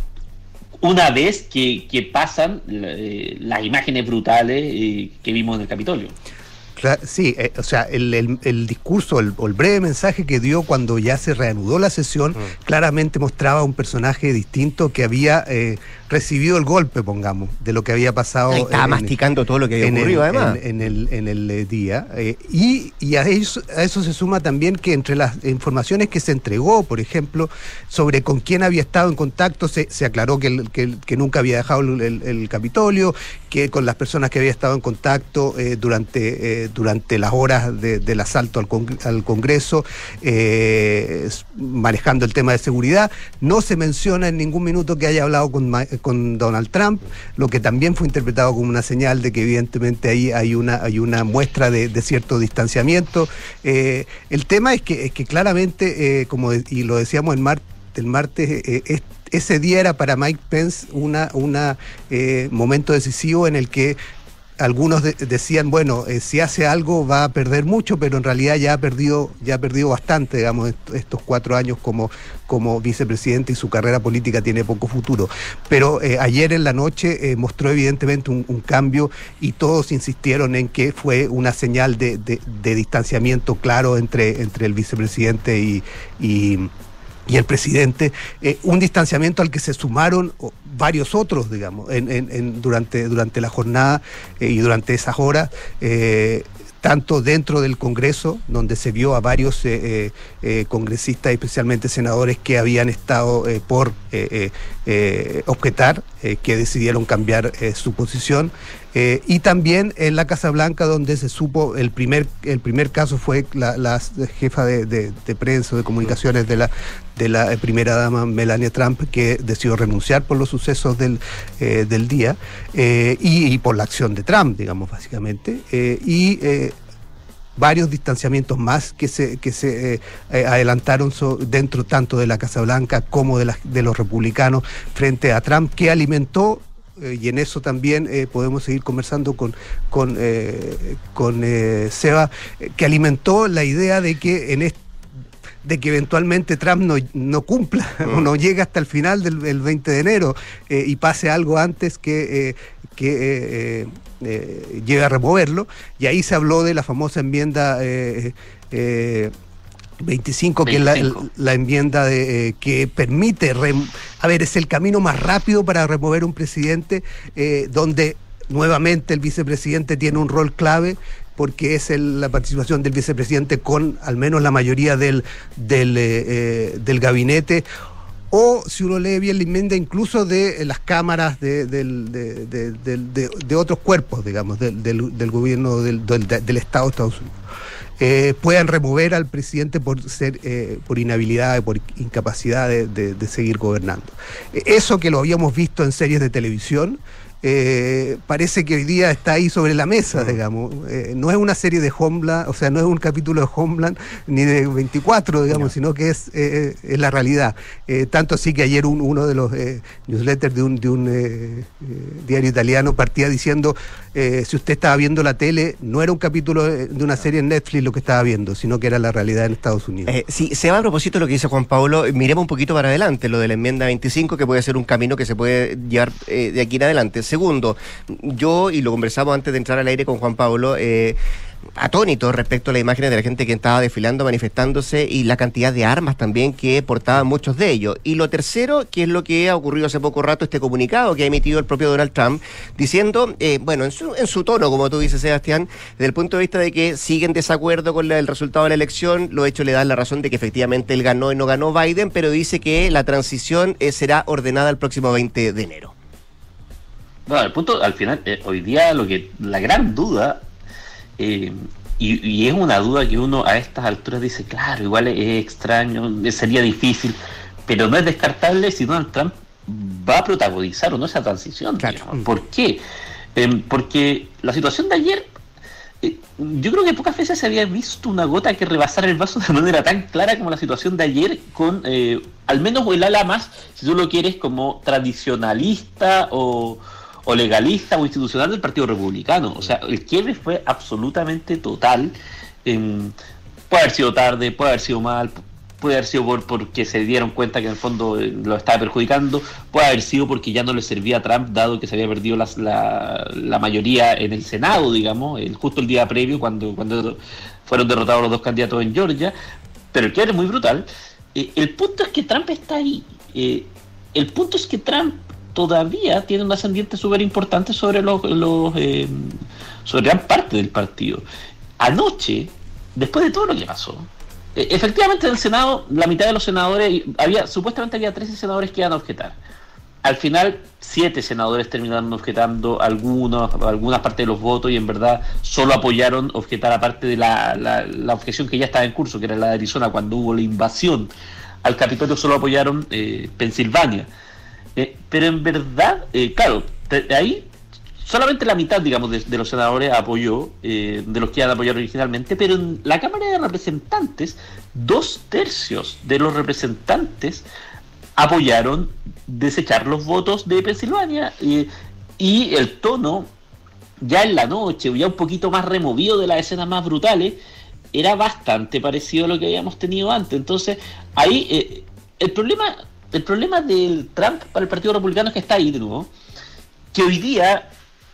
Una vez que, que pasan eh, las imágenes brutales eh, que vimos en el Capitolio. Sí, eh, o sea, el, el, el discurso, el, el breve mensaje que dio cuando ya se reanudó la sesión, mm. claramente mostraba un personaje distinto que había eh, recibido el golpe, pongamos, de lo que había pasado. Estaba en, masticando todo lo que había ocurrido, el, además. En, en el, en el eh, día. Eh, y y a, eso, a eso se suma también que entre las informaciones que se entregó, por ejemplo, sobre con quién había estado en contacto, se, se aclaró que, el, que, que nunca había dejado el, el, el Capitolio, que con las personas que había estado en contacto eh, durante... Eh, durante las horas de, del asalto al, congre- al Congreso, eh, manejando el tema de seguridad. No se menciona en ningún minuto que haya hablado con, con Donald Trump, lo que también fue interpretado como una señal de que evidentemente ahí hay una, hay una muestra de, de cierto distanciamiento. Eh, el tema es que, es que claramente, eh, como de, y lo decíamos el, mar, el martes, eh, es, ese día era para Mike Pence un una, una, eh, momento decisivo en el que algunos de, decían, bueno, eh, si hace algo va a perder mucho, pero en realidad ya ha perdido, ya ha perdido bastante, digamos, est- estos cuatro años como, como vicepresidente, y su carrera política tiene poco futuro. Pero eh, ayer en la noche eh, mostró evidentemente un, un cambio, y todos insistieron en que fue una señal de, de, de distanciamiento claro entre, entre el vicepresidente y, y y el presidente, eh, un distanciamiento al que se sumaron oh, varios otros, digamos, en, en, en, durante, durante la jornada eh, y durante esas horas, eh, tanto dentro del Congreso, donde se vio a varios eh, eh, congresistas, especialmente senadores, que habían estado eh, por eh, eh, eh, objetar, eh, que decidieron cambiar eh, su posición, eh, y también en la Casa Blanca, donde se supo, el primer el primer caso fue la, la jefa de, de, de prensa, de comunicaciones de la de la primera dama Melania Trump, que decidió renunciar por los sucesos del, eh, del día, eh, y, y por la acción de Trump, digamos, básicamente, eh, y eh, varios distanciamientos más que se que se eh, eh, adelantaron so, dentro tanto de la Casa Blanca como de, la, de los republicanos frente a Trump, que alimentó, eh, y en eso también eh, podemos seguir conversando con con, eh, con eh, Seba, eh, que alimentó la idea de que en este de que eventualmente Trump no, no cumpla o no llegue hasta el final del, del veinte de enero eh, y pase algo antes que, eh, que eh, eh, llegue a removerlo. Y ahí se habló de la famosa enmienda eh, eh, veinticinco, que es la, la enmienda de, eh, que permite, rem- a ver, es el camino más rápido para remover un presidente, eh, donde nuevamente el vicepresidente tiene un rol clave, porque es el, la participación del vicepresidente con al menos la mayoría del, del, eh, eh, del gabinete, o si uno lee bien la enmienda, incluso de eh, las cámaras de, del, de, de, de, de, de otros cuerpos, digamos, del, del, del gobierno del, del, del Estado de Estados Unidos. Eh, puedan remover al presidente por ser eh, por inhabilidad, por incapacidad de, de, de seguir gobernando. Eso que lo habíamos visto en series de televisión, Eh, parece que hoy día está ahí sobre la mesa, digamos. Eh, no es una serie de Homeland, o sea, no es un capítulo de Homeland ni de veinticuatro, digamos, no. Sino que es, eh, es la realidad. Eh, tanto así que ayer un, uno de los eh, newsletters de un, de un eh, eh, diario italiano partía diciendo, eh, si usted estaba viendo la tele, no era un capítulo de una serie en Netflix lo que estaba viendo, sino que era la realidad en Estados Unidos. Eh, sí, se va a propósito de lo que dice Juan Pablo, miremos un poquito para adelante, lo de la enmienda veinticinco, que puede ser un camino que se puede llevar eh, de aquí en adelante. Segundo, yo, y lo conversamos antes de entrar al aire con Juan Pablo, eh, atónitos respecto a las imágenes de la gente que estaba desfilando, manifestándose, y la cantidad de armas también que portaban muchos de ellos. Y lo tercero, que es lo que ha ocurrido hace poco rato, este comunicado que ha emitido el propio Donald Trump, diciendo, eh, bueno, en su, en su tono, como tú dices, Sebastián, desde el punto de vista de que siguen desacuerdo con la, el resultado de la elección, lo hecho le dan la razón de que efectivamente él ganó y no ganó Biden, pero dice que la transición eh, será ordenada el próximo veinte de enero. Bueno, al punto, al final, eh, hoy día lo que la gran duda, eh, y, y es una duda que uno a estas alturas dice, claro, igual es, es extraño, sería difícil, pero no es descartable si Donald Trump va a protagonizar o no esa transición. Claro. ¿Por qué? Eh, porque la situación de ayer, eh, yo creo que pocas veces se había visto una gota que rebasara el vaso de manera tan clara como la situación de ayer, con eh, al menos el ala más, si tú lo quieres, como tradicionalista o o legalista o institucional del Partido Republicano. O sea, el quiebre fue absolutamente total. Eh, puede haber sido tarde, puede haber sido mal, puede haber sido por porque se dieron cuenta que en el fondo eh, lo estaba perjudicando, puede haber sido porque ya no le servía a Trump, dado que se había perdido las, la, la mayoría en el Senado, digamos, el, justo el día previo, cuando, cuando fueron derrotados los dos candidatos en Georgia. Pero el quiebre es muy brutal. Eh, el punto es que Trump está ahí. Eh, el punto es que Trump todavía tiene un ascendiente súper importante sobre los, los eh, sobre gran parte del partido. Anoche, después de todo lo que pasó, eh, efectivamente en el Senado, la mitad de los senadores, había supuestamente había trece senadores que iban a objetar. Al final, siete senadores terminaron objetando algunos, algunas partes de los votos, y en verdad solo apoyaron objetar aparte de la, la, la objeción que ya estaba en curso, que era la de Arizona, cuando hubo la invasión al Capitolio, solo apoyaron eh, Pensilvania. Eh, pero en verdad, eh, claro, de ahí solamente la mitad, digamos, de, de los senadores apoyó, eh, de los que iban a apoyar originalmente, pero en la Cámara de Representantes, dos tercios de los representantes apoyaron desechar los votos de Pensilvania, eh, y el tono ya en la noche, ya un poquito más removido de las escenas más brutales, era bastante parecido a lo que habíamos tenido antes. Entonces, ahí eh, el problema el problema del Trump para el Partido Republicano es que está ahí de nuevo, que hoy día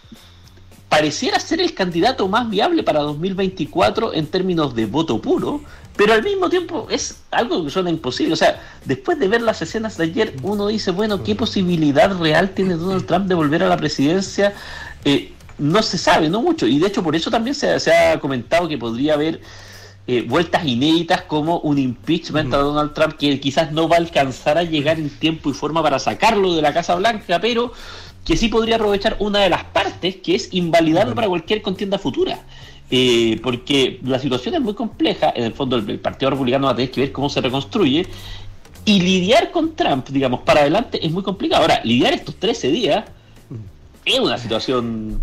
pareciera ser el candidato más viable para dos mil veinticuatro en términos de voto puro, pero al mismo tiempo es algo que suena imposible. O sea, después de ver las escenas de ayer, uno dice, bueno, ¿qué posibilidad real tiene Donald Trump de volver a la presidencia? Eh, no se sabe, no mucho, y de hecho por eso también se, se ha comentado que podría haber eh, vueltas inéditas como un impeachment mm. a Donald Trump, que quizás no va a alcanzar a llegar en tiempo y forma para sacarlo de la Casa Blanca, pero que sí podría aprovechar una de las partes, que es invalidarlo para cualquier contienda futura. Eh, porque la situación es muy compleja. En el fondo el, el Partido Republicano va a tener que ver cómo se reconstruye, y lidiar con Trump, digamos, para adelante es muy complicado. Ahora, lidiar estos trece días es una situación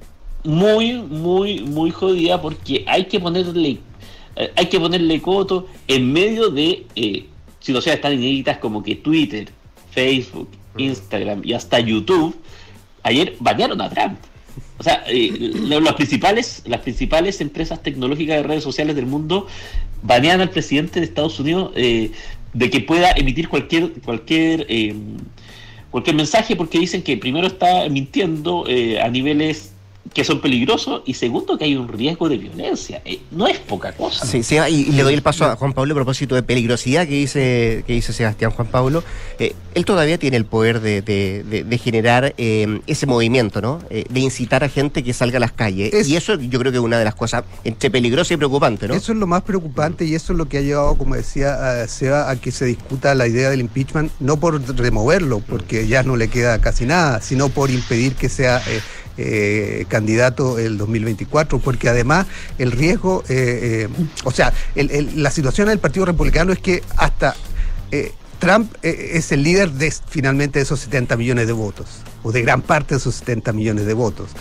muy, muy, muy jodida, porque hay que ponerle eh, hay que ponerle coto en medio de eh, situaciones tan inéditas como que Twitter, Facebook, Instagram y hasta YouTube ayer banearon a Trump. O sea, eh, las principales las principales empresas tecnológicas de redes sociales del mundo banean al presidente de Estados Unidos eh, de que pueda emitir cualquier cualquier eh, cualquier mensaje, porque dicen que primero está mintiendo eh, a niveles que son peligrosos, y segundo, que hay un riesgo de violencia. Eh, no es poca cosa. Sí, sí, y, y le doy el paso a Juan Pablo a propósito de peligrosidad que dice que dice Sebastián. Juan Pablo, eh, él todavía tiene el poder de, de, de, de generar eh, ese movimiento, ¿no? Eh, de incitar a gente que salga a las calles. Es, y eso yo creo que es una de las cosas entre peligrosa y preocupante, ¿no? Eso es lo más preocupante, y eso es lo que ha llevado, como decía Seba, a que se discuta la idea del impeachment, no por removerlo, porque ya no le queda casi nada, sino por impedir que sea Eh, Eh, candidato el dos mil veinticuatro, porque además el riesgo, eh, eh, o sea, el, el, la situación del Partido Republicano es que hasta eh, Trump eh, es el líder de finalmente de esos setenta millones de votos, o de gran parte de esos setenta millones de votos.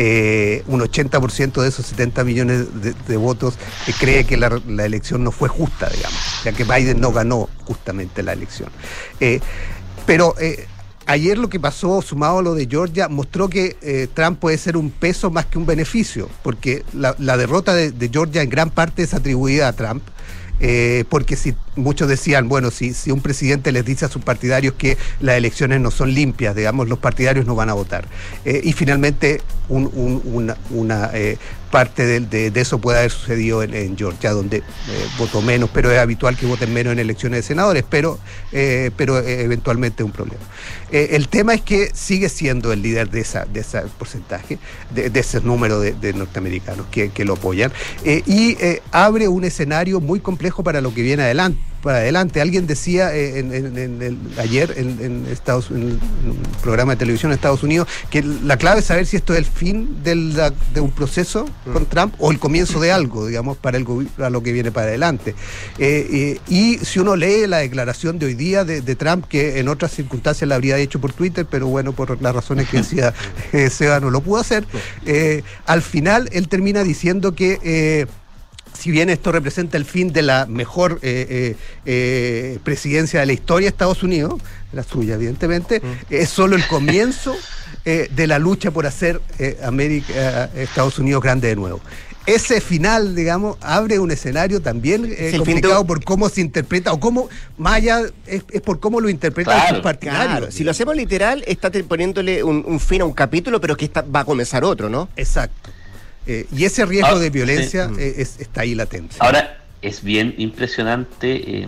Eh, un ochenta por ciento de esos setenta millones de, de votos eh, cree que la, la elección no fue justa, digamos, ya que Biden no ganó justamente la elección. Eh, pero eh, ayer lo que pasó, sumado a lo de Georgia, mostró que eh, Trump puede ser un peso más que un beneficio, porque la, la derrota de, de Georgia en gran parte es atribuida a Trump, eh, porque si muchos decían, bueno, si, si un presidente les dice a sus partidarios que las elecciones no son limpias, digamos, los partidarios no van a votar. Eh, y finalmente un, un, una, una eh, parte de, de, de eso puede haber sucedido en, en Georgia, donde eh, votó menos, pero es habitual que voten menos en elecciones de senadores, pero, eh, pero eh, eventualmente es un problema. Eh, el tema es que sigue siendo el líder de esa de ese porcentaje, de, de ese número de, de norteamericanos que, que lo apoyan, eh, y eh, abre un escenario muy complejo para lo que viene adelante. Para adelante. Alguien decía eh, en, en, en el, ayer en, en, Estados, en un programa de televisión en Estados Unidos que la clave es saber si esto es el fin del, de un proceso mm. con Trump o el comienzo de algo, digamos, para, el, para lo que viene para adelante. Eh, eh, y si uno lee la declaración de hoy día de, de Trump, que en otras circunstancias la habría hecho por Twitter, pero bueno, por las razones que decía eh, Seba no lo pudo hacer, eh, al final él termina diciendo que eh, si bien esto representa el fin de la mejor eh, eh, eh, presidencia de la historia de Estados Unidos, la suya evidentemente, mm. es solo el comienzo eh, de la lucha por hacer eh, América, eh, Estados Unidos grande de nuevo. Ese final, digamos, abre un escenario también eh, complicado de... por cómo se interpreta, o cómo, más allá, es, es por cómo lo interpretan claro, sus partidarios. Claro. Si lo hacemos literal, está poniéndole un, un fin a un capítulo, pero que está, va a comenzar otro, ¿no? Exacto. Eh, y ese riesgo ah, de violencia sí. eh, es, está ahí latente. Ahora, es bien impresionante eh,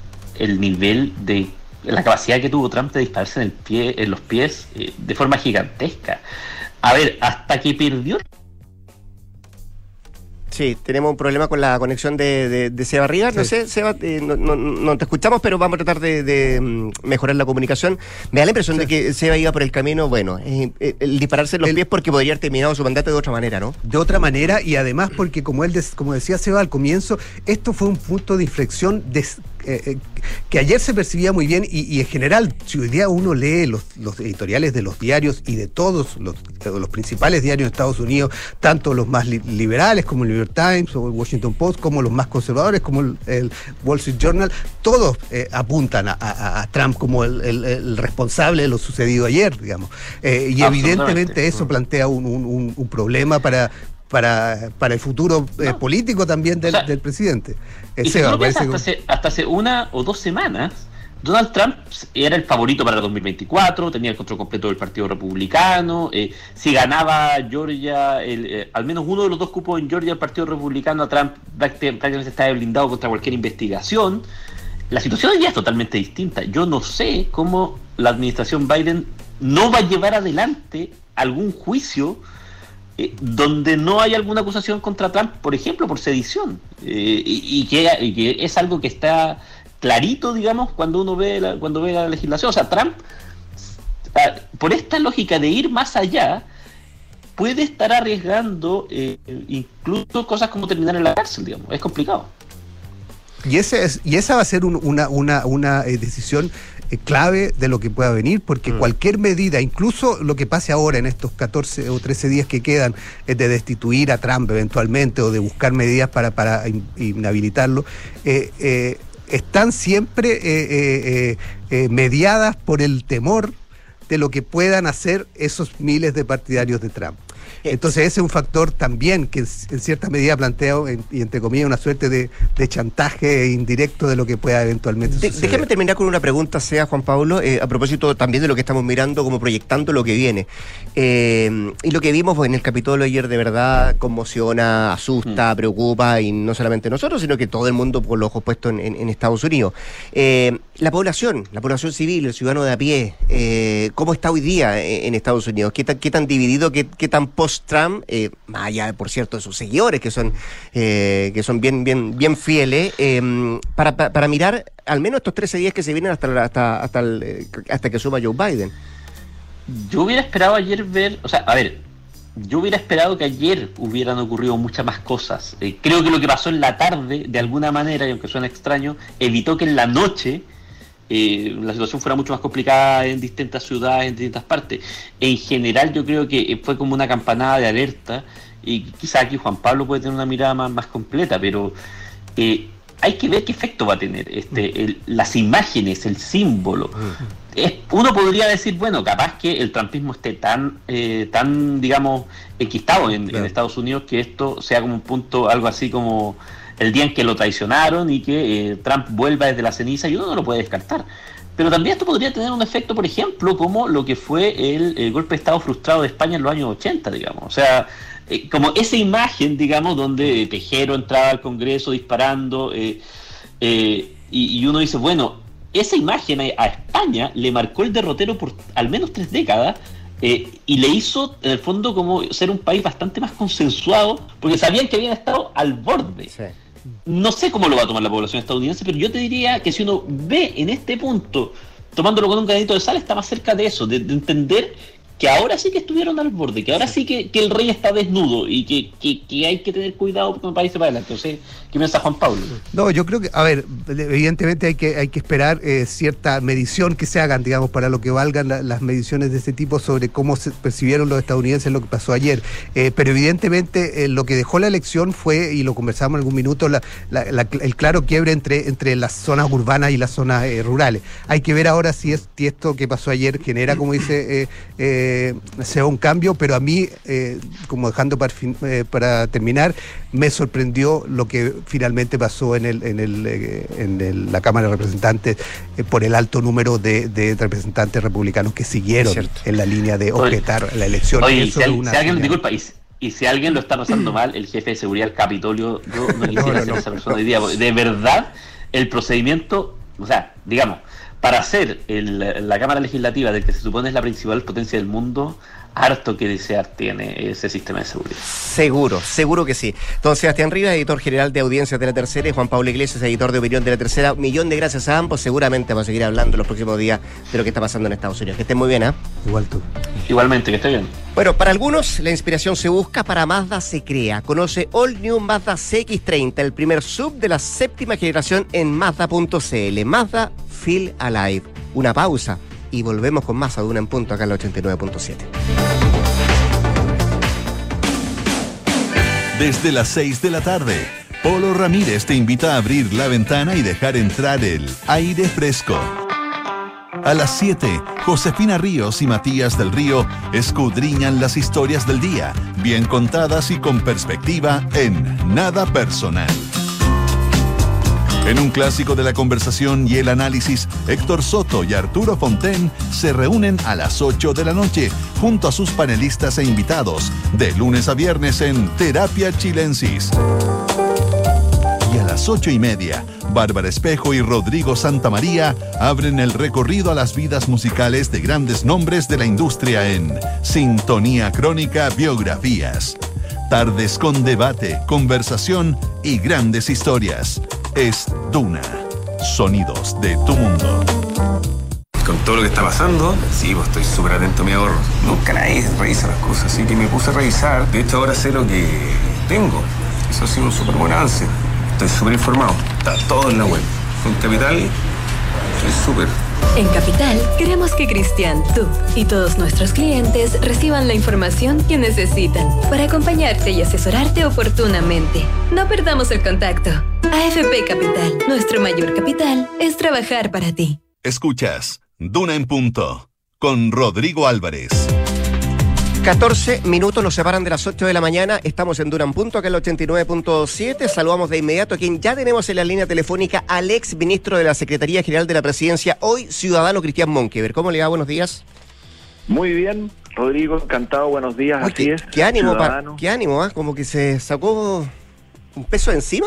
el nivel de la capacidad que tuvo Trump de dispararse en el pie, en los pies eh, de forma gigantesca. A ver, hasta que perdió. Sí, tenemos un problema con la conexión de, de, de Seba Rivas. No sí. sé, Seba, eh, no, no, no te escuchamos, pero vamos a tratar de, de mejorar la comunicación. Me da la impresión sí. de que Seba iba por el camino, bueno, eh, eh, el dispararse en los el, pies porque podría haber terminado su mandato de otra manera, ¿no? De otra manera, y además porque, como él como decía Seba al comienzo, esto fue un punto de inflexión de, eh, que ayer se percibía muy bien y, y en general, si hoy día uno lee los, los editoriales de los diarios y de todos los, los principales diarios de Estados Unidos, tanto los más li- liberales como el New York Times o el Washington Post, como los más conservadores como el, el Wall Street Journal, todos eh, apuntan a, a, a Trump como el, el, el responsable de lo sucedido ayer, digamos. Eh, y evidentemente eso plantea un, un, un problema para... Para, para el futuro eh, no. político también del, o sea, del presidente. Eh, y Seba, si hasta, como... hace, hasta hace una o dos semanas, Donald Trump era el favorito para el dos mil veinticuatro, tenía el control completo del Partido Republicano, eh, si ganaba Georgia, el, eh, al menos uno de los dos cupos en Georgia, el Partido Republicano, a Trump prácticamente estaba blindado contra cualquier investigación. La situación hoy día es totalmente distinta. Yo no sé cómo la administración Biden no va a llevar adelante algún juicio donde no hay alguna acusación contra Trump, por ejemplo, por sedición, eh, y, y, que, y que es algo que está clarito, digamos, cuando uno ve la, cuando ve la legislación. O sea, Trump, por esta lógica de ir más allá, puede estar arriesgando eh, incluso cosas como terminar en la cárcel, digamos. Es complicado. Y ese es, y esa va a ser un, una, una, una eh, decisión eh, clave de lo que pueda venir, porque mm. cualquier medida, incluso lo que pase ahora en estos catorce o trece días que quedan, eh, de destituir a Trump eventualmente o de buscar medidas para, para in, inhabilitarlo, eh, eh, están siempre eh, eh, eh, mediadas por el temor de lo que puedan hacer esos miles de partidarios de Trump. Entonces ese es un factor también que en cierta medida plantea, en, y entre comillas, una suerte de, de chantaje indirecto de lo que pueda eventualmente de, suceder. Déjame terminar con una pregunta, sea Juan Pablo, eh, a propósito también de lo que estamos mirando, como proyectando lo que viene. Eh, y lo que vimos en el Capitolio ayer de verdad conmociona, asusta, mm. preocupa, y no solamente nosotros, sino que todo el mundo con los ojos puestos en, en, en Estados Unidos. Eh, la población, la población civil, el ciudadano de a pie, eh, ¿cómo está hoy día en, en Estados Unidos? ¿Qué tan, qué tan dividido, qué, qué tan post Trump, eh, más allá, por cierto, de sus seguidores, que son eh, que son bien bien bien fieles, eh, para, para, para mirar al menos estos trece días que se vienen hasta hasta hasta, el, hasta que suma Joe Biden? Yo hubiera esperado ayer ver, o sea, a ver, yo hubiera esperado que ayer hubieran ocurrido muchas más cosas. Eh, creo que lo que pasó en la tarde, de alguna manera, y aunque suena extraño, evitó que en la noche Eh, la situación fuera mucho más complicada en distintas ciudades, en distintas partes. En general yo creo que fue como una campanada de alerta, y quizás aquí Juan Pablo puede tener una mirada más, más completa, pero eh, hay que ver qué efecto va a tener este, el, las imágenes, el símbolo. Es, uno podría decir, bueno, capaz que el trumpismo esté tan, eh, tan digamos, enquistado en, claro. en Estados Unidos, que esto sea como un punto, algo así como el día en que lo traicionaron y que eh, Trump vuelva desde la ceniza, y uno no lo puede descartar. Pero también esto podría tener un efecto, por ejemplo, como lo que fue el, el golpe de Estado frustrado de España en los años ochenta, digamos. O sea, eh, como esa imagen, digamos, donde Tejero entraba al Congreso disparando, eh, eh, y, y uno dice, bueno, esa imagen a, a España le marcó el derrotero por al menos tres décadas, eh, y le hizo, en el fondo, como ser un país bastante más consensuado, porque sabían que habían estado al borde. Sí. No sé cómo lo va a tomar la población estadounidense, pero yo te diría que si uno ve en este punto, tomándolo con un granito de sal, está más cerca de eso, de, de entender que ahora sí que estuvieron al borde, que ahora sí que, que el rey está desnudo, y que, que, que hay que tener cuidado con el país para adelante. Entonces, ¿qué piensa Juan Pablo? No, yo creo que, a ver, evidentemente hay que hay que esperar eh, cierta medición que se hagan, digamos, para lo que valgan la, las mediciones de este tipo sobre cómo se percibieron los estadounidenses lo que pasó ayer. Eh, pero evidentemente eh, lo que dejó la elección fue, y lo conversamos en algún minuto, la, la, la, el claro quiebre entre, entre las zonas urbanas y las zonas eh, rurales. Hay que ver ahora si, es, si esto que pasó ayer genera, como dice... Eh, eh, sea un cambio, pero a mí, eh, como dejando para, fin, eh, para terminar, me sorprendió lo que finalmente pasó en el en el eh, en el, la Cámara de Representantes, eh, por el alto número de, de representantes republicanos que siguieron en la línea de objetar oye, la elección. Oye, y si, al, si alguien, disculpa, y, y si alguien lo está pasando mal, el jefe de seguridad del Capitolio, yo no quisiera no, no, ser no. esa persona hoy día, de verdad, el procedimiento, o sea, digamos, para ser el, la Cámara Legislativa, del que se supone es la principal potencia del mundo, harto que desear tiene ese sistema de seguridad. Seguro, seguro que sí. Don Sebastián Rivas, editor general de Audiencias de La Tercera, y Juan Pablo Iglesias, editor de Opinión de La Tercera. Millón de gracias a ambos. Seguramente vamos a seguir hablando los próximos días de lo que está pasando en Estados Unidos. Que estén muy bien, ¿eh? Igual tú. Igualmente, que esté bien. Bueno, para algunos la inspiración se busca, para Mazda se crea. Conoce All New Mazda C X treinta, el primer sub de la séptima generación en Mazda punto c l. Mazda Feel Alive. Una pausa y volvemos con más a Duna en Punto acá en la ochenta y nueve punto siete. Desde las seis de la tarde, Polo Ramírez te invita a abrir la ventana y dejar entrar el aire fresco. A las siete, Josefina Ríos y Matías del Río escudriñan las historias del día, bien contadas y con perspectiva en Nada Personal. En un clásico de la conversación y el análisis, Héctor Soto y Arturo Fonten se reúnen a las ocho de la noche junto a sus panelistas e invitados, de lunes a viernes en Terapia Chilensis. Y a las ocho y media, Bárbara Espejo y Rodrigo Santamaría abren el recorrido a las vidas musicales de grandes nombres de la industria en Sintonía Crónica Biografías. Tardes con debate, conversación y grandes historias. Es Duna. Sonidos de tu mundo. Con todo lo que está pasando, sí, pues estoy súper atento a mi ahorro. Nunca nadie revisa las cosas, así que me puse a revisar. De hecho, ahora sé lo que tengo. Eso ha sido un súper buen avance. Estoy súper informado. Está todo en la web. Con Capital, estoy súper. En Capital, queremos que Cristian, tú y todos nuestros clientes reciban la información que necesitan para acompañarte y asesorarte oportunamente. No perdamos el contacto. A F P Capital, nuestro mayor capital es trabajar para ti. Escuchas Duna en Punto con Rodrigo Álvarez. catorce minutos nos separan de las ocho de la mañana. Estamos en Duna en Punto, acá en el ochenta y nueve punto siete. Saludamos de inmediato a quien ya tenemos en la línea telefónica, al ex ministro de la Secretaría General de la Presidencia, hoy ciudadano, Cristian Monkever. ¿Cómo le va? Buenos días. Muy bien, Rodrigo, encantado, buenos días. Oye, así qué, es. Qué ánimo, pa, qué ánimo, ¿eh? Como que se sacó un peso de encima.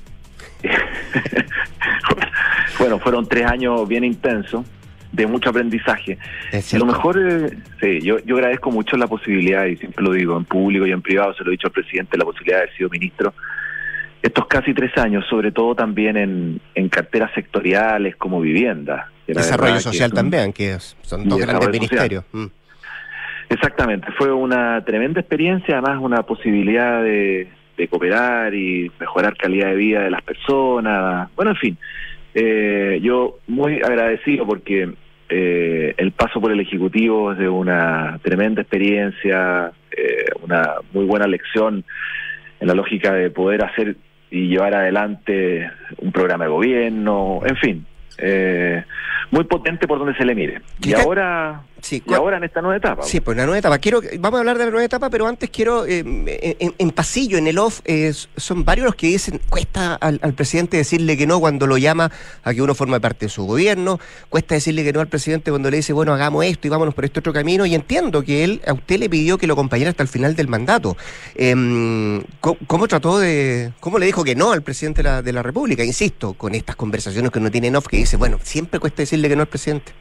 Bueno, fueron tres años bien intensos, de mucho aprendizaje. Lo mejor, eh, sí, yo, yo agradezco mucho la posibilidad, y siempre lo digo en público y en privado, se lo he dicho al presidente, la posibilidad de haber sido ministro estos casi tres años, sobre todo también en, en carteras sectoriales como vivienda. Desarrollo social que un, también, que son dos grandes ministerios. Mm. Exactamente, fue una tremenda experiencia, además una posibilidad de, de cooperar y mejorar calidad de vida de las personas. Bueno, en fin, eh, yo muy agradecido porque eh, el paso por el Ejecutivo es de una tremenda experiencia, eh, una muy buena lección en la lógica de poder hacer y llevar adelante un programa de gobierno, en fin, eh, muy potente por donde se le mire. Y ahora, sí, y ahora en esta nueva etapa. Sí, pues la nueva etapa. Quiero, vamos a hablar de la nueva etapa, pero antes quiero, eh, en, en pasillo, en el off, eh, son varios los que dicen, cuesta al, al presidente decirle que no cuando lo llama a que uno forme parte de su gobierno, cuesta decirle que no al presidente cuando le dice, bueno, hagamos esto y vámonos por este otro camino, y entiendo que él, a usted le pidió que lo acompañara hasta el final del mandato. Eh, ¿cómo, ¿Cómo trató de, cómo le dijo que no al presidente de la, de la República? Insisto, con estas conversaciones que uno tiene en off, que dice, bueno, siempre cuesta decirle que no al presidente.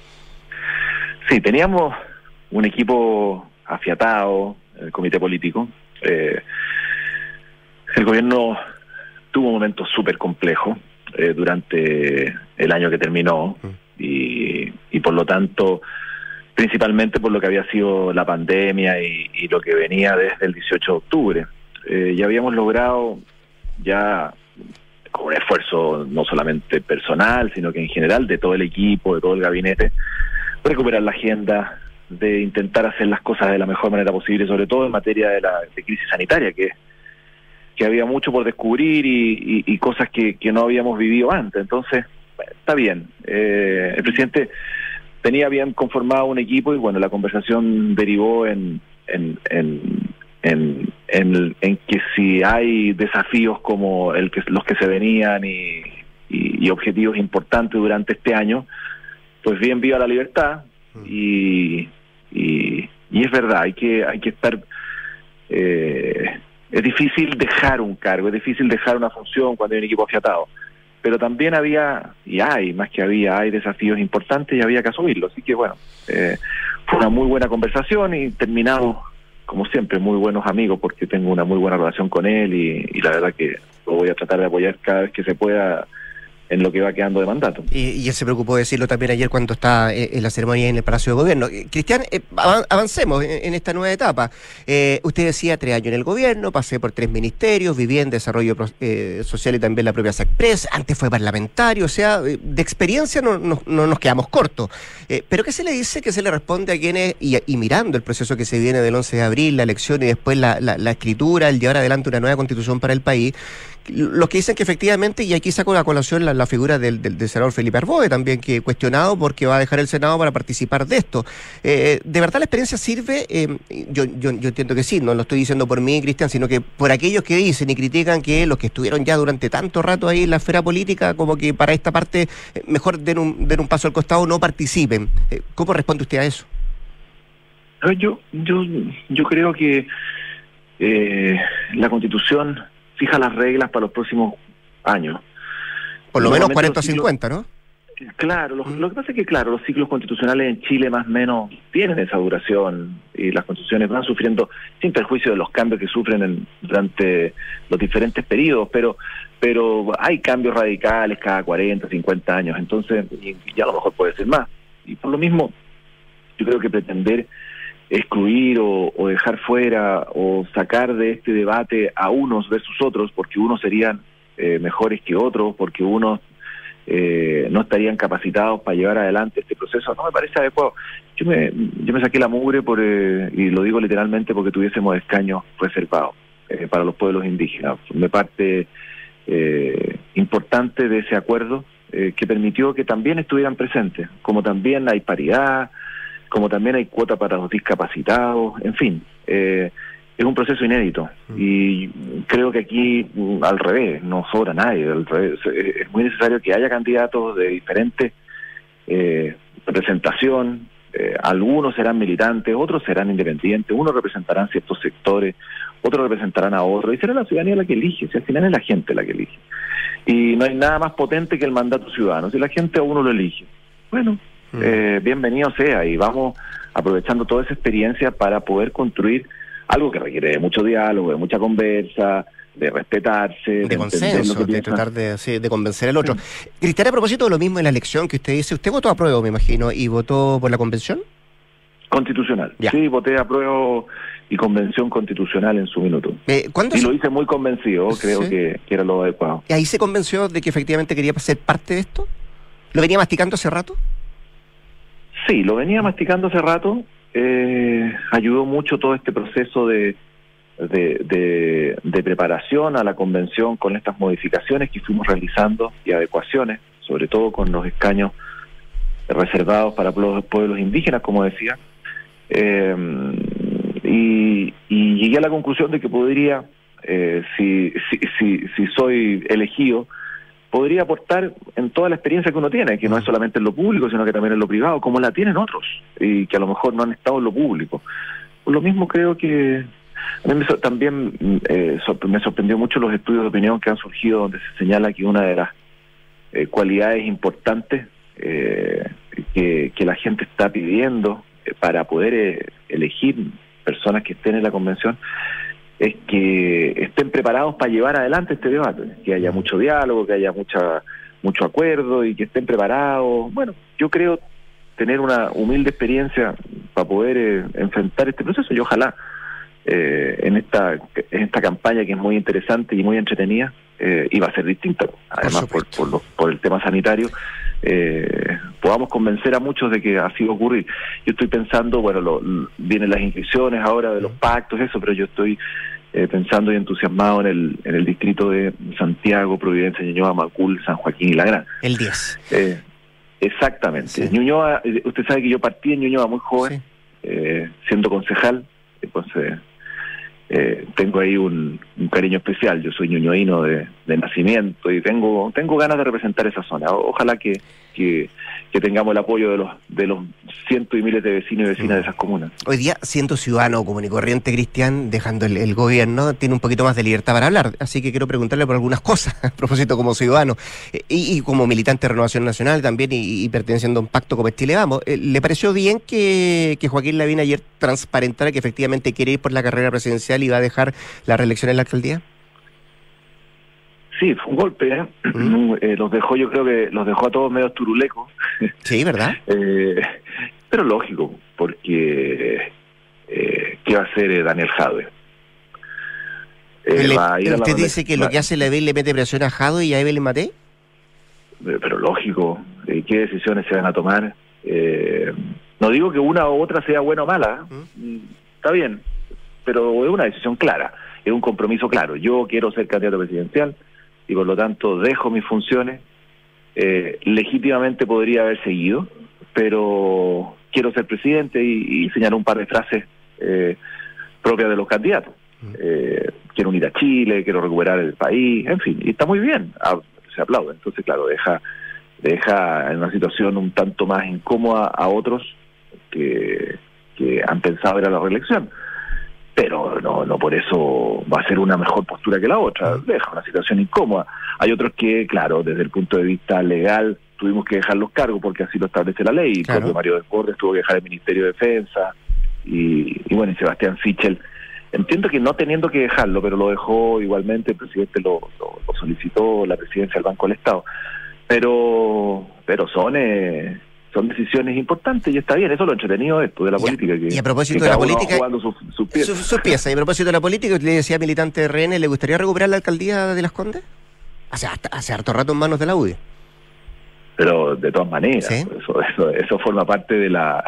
Sí, teníamos un equipo afiatado, el comité político. Eh, el gobierno tuvo momentos súper complejos eh, durante el año que terminó y, y por lo tanto, principalmente por lo que había sido la pandemia y, y lo que venía desde el dieciocho de octubre. Eh, ya habíamos logrado ya con un esfuerzo no solamente personal, sino que en general de todo el equipo, de todo el gabinete, recuperar la agenda, de intentar hacer las cosas de la mejor manera posible, sobre todo en materia de la de crisis sanitaria, que, que había mucho por descubrir y, y, y cosas que, que no habíamos vivido antes. Entonces, bueno, está bien. Eh, el presidente tenía bien conformado un equipo y bueno, la conversación derivó en en, en, en, en, en que si hay desafíos como el que los que se venían y, y, y objetivos importantes durante este año, pues bien, viva la libertad y, y, y es verdad, hay que hay que estar, eh, es difícil dejar un cargo, es difícil dejar una función cuando hay un equipo afiatado, pero también había, y hay, más que había, hay desafíos importantes y había que asumirlos. Así que bueno, eh, fue una muy buena conversación y terminamos, como siempre, muy buenos amigos porque tengo una muy buena relación con él y, y la verdad que lo voy a tratar de apoyar cada vez que se pueda en lo que va quedando de mandato. Y, y él se preocupó de decirlo también ayer cuando estaba eh, en la ceremonia en el Palacio de Gobierno. Eh, Cristian, eh, avancemos en, en esta nueva etapa. Eh, usted decía tres años en el gobierno, pasé por tres ministerios, viví en desarrollo eh, social y también la propia SACPRES, antes fue parlamentario, o sea, eh, de experiencia no, no, no nos quedamos cortos. Eh, pero ¿qué se le dice, qué se le responde a quienes, y, y mirando el proceso que se viene del once de abril, la elección y después la, la, la escritura, el llevar adelante una nueva constitución para el país, los que dicen que efectivamente, y aquí saco la colación la, la figura del, del, del senador Felipe Arboe también, que cuestionado porque va a dejar el Senado para participar de esto. Eh, ¿De verdad la experiencia sirve? Eh, yo, yo, yo entiendo que sí, no lo estoy diciendo por mí, Cristian, sino que por aquellos que dicen y critican que los que estuvieron ya durante tanto rato ahí en la esfera política, como que para esta parte eh, mejor den un, den un paso al costado, no participen. Eh, ¿Cómo responde usted a eso? Yo, yo, yo creo que eh, la Constitución fija las reglas para los próximos años. Por lo menos cuarenta a cincuenta, ¿no? Claro, lo, mm. lo que pasa es que, claro, los ciclos constitucionales en Chile más o menos tienen esa duración y las constituciones van sufriendo, sin perjuicio de los cambios que sufren en, durante los diferentes periodos, pero pero hay cambios radicales cada cuarenta, cincuenta años, entonces y, y a lo mejor puede ser más. Y por lo mismo, yo creo que pretender excluir o, o dejar fuera o sacar de este debate a unos versus otros, porque unos serían eh, mejores que otros, porque unos eh, no estarían capacitados para llevar adelante este proceso, no me parece adecuado. Yo me, yo me saqué la mugre, por eh, y lo digo literalmente, porque tuviésemos escaños reservados eh, para los pueblos indígenas. Me parte eh, importante de ese acuerdo eh, que permitió que también estuvieran presentes, como también hay paridad, como también hay cuota para los discapacitados, en fin, eh, es un proceso inédito y creo que aquí al revés, no sobra nadie, al revés, es muy necesario que haya candidatos de diferente eh, representación, eh, algunos serán militantes, otros serán independientes, unos representarán ciertos sectores, otros representarán a otros, y será la ciudadanía la que elige, si al final es la gente la que elige. Y no hay nada más potente que el mandato ciudadano, si la gente a uno lo elige, bueno, Eh, bienvenido sea y vamos aprovechando toda esa experiencia para poder construir algo que requiere de mucho diálogo, de mucha conversa, de respetarse, de, de consenso, de tratar de, sí, de convencer al otro. Sí. Cristian, a propósito de lo mismo en la elección que usted dice, usted votó a prueba, me imagino, y votó por la convención constitucional. Ya. Sí, voté a prueba y convención constitucional en su minuto. Eh, ¿cuándo y se... lo hice muy convencido, creo ¿Sí? que, que era lo adecuado. ¿Y ahí se convenció de que efectivamente quería ser parte de esto? ¿Lo venía masticando hace rato? Sí, lo venía masticando hace rato, eh, ayudó mucho todo este proceso de, de, de, de preparación a la convención con estas modificaciones que fuimos realizando y adecuaciones, sobre todo con los escaños reservados para los pueblos indígenas, como decía, eh, y, y llegué a la conclusión de que podría, eh, si, si, si, si soy elegido, podría aportar en toda la experiencia que uno tiene, que no es solamente en lo público, sino que también en lo privado, como la tienen otros, y que a lo mejor no han estado en lo público. Por lo mismo creo que a mí me, también eh, sorpre- me sorprendió mucho los estudios de opinión que han surgido, donde se señala que una de las eh, cualidades importantes eh, que, que la gente está pidiendo eh, para poder eh, elegir personas que estén en la convención es que estén preparados para llevar adelante este debate, que haya mucho diálogo, que haya mucha mucho acuerdo y que estén preparados. Bueno, yo creo tener una humilde experiencia para poder eh, enfrentar este proceso y ojalá eh, en esta en esta campaña que es muy interesante y muy entretenida eh, iba a ser distinta, además por, por, por, por el tema sanitario, eh, podamos convencer a muchos de que así va a ocurrir. Yo estoy pensando, bueno, lo, vienen las inscripciones ahora de los pactos, eso, pero yo estoy eh, pensando y entusiasmado en el en el distrito de Santiago, Providencia, Ñuñoa, Macul, San Joaquín y La Granja. El diez. Eh, exactamente. Sí. Ñuñoa, usted sabe que yo partí en Ñuñoa muy joven, sí. eh, siendo concejal, entonces eh, tengo ahí un, un cariño especial. Yo soy ñuñoíno de, de nacimiento y tengo tengo ganas de representar esa zona. Ojalá que, que, que tengamos el apoyo de los de los cientos y miles de vecinos y vecinas de esas comunas. Hoy día, siendo ciudadano común y corriente, Cristian, dejando el, el gobierno, tiene un poquito más de libertad para hablar, así que quiero preguntarle por algunas cosas, a propósito como ciudadano, eh, y, y como militante de Renovación Nacional también, y, y perteneciendo a un pacto como Chile Vamos. Eh, ¿Le pareció bien que, que Joaquín Lavín ayer transparentara que efectivamente quiere ir por la carrera presidencial y va a dejar la reelección en la alcaldía? Sí, fue un golpe, ¿eh? ¿Mm? eh, los dejó, yo creo que los dejó a todos medio turulecos. Sí, ¿verdad? eh, pero lógico, porque eh, ¿qué va a hacer eh, Daniel Jadwe? Eh, le, va a ir a ¿Usted la dice que lo que hace Lavín le mete presión a Jadwe y a Evelyn Matei? Eh, pero lógico, eh, ¿qué decisiones se van a tomar? Eh, no digo que una u otra sea buena o mala, ¿Mm? Está bien, pero es una decisión clara, es un compromiso claro. Yo quiero ser candidato presidencial y por lo tanto dejo mis funciones. Eh, legítimamente podría haber seguido, pero quiero ser presidente y, y señalar un par de frases eh, propias de los candidatos. Eh, quiero unir a Chile, quiero recuperar el país, en fin, y está muy bien, ah, se aplaude. Entonces, claro, deja, deja en una situación un tanto más incómoda a otros que, que han pensado ir a la reelección. Pero no no por eso va a ser una mejor postura que la otra, deja una situación incómoda. Hay otros que, claro, desde el punto de vista legal, tuvimos que dejar los cargos porque así lo establece la ley. Claro. El propio Mario Desbordes tuvo que dejar el Ministerio de Defensa, y, y bueno, y Sebastián Sichel, entiendo que no teniendo que dejarlo, pero lo dejó igualmente, el presidente lo, lo, lo solicitó, la presidencia del Banco del Estado. Pero, pero son... Eh, son decisiones importantes y está bien, eso es lo entretenido de esto, de la y política. Que, y a propósito de la política, sus su piezas. Su, su pieza, y a propósito de la política, le decía militante de R N, ¿le gustaría recuperar la alcaldía de Las Condes? Hace, hace harto rato en manos de la U D I. Pero de todas maneras, ¿sí? eso, eso eso forma parte de la...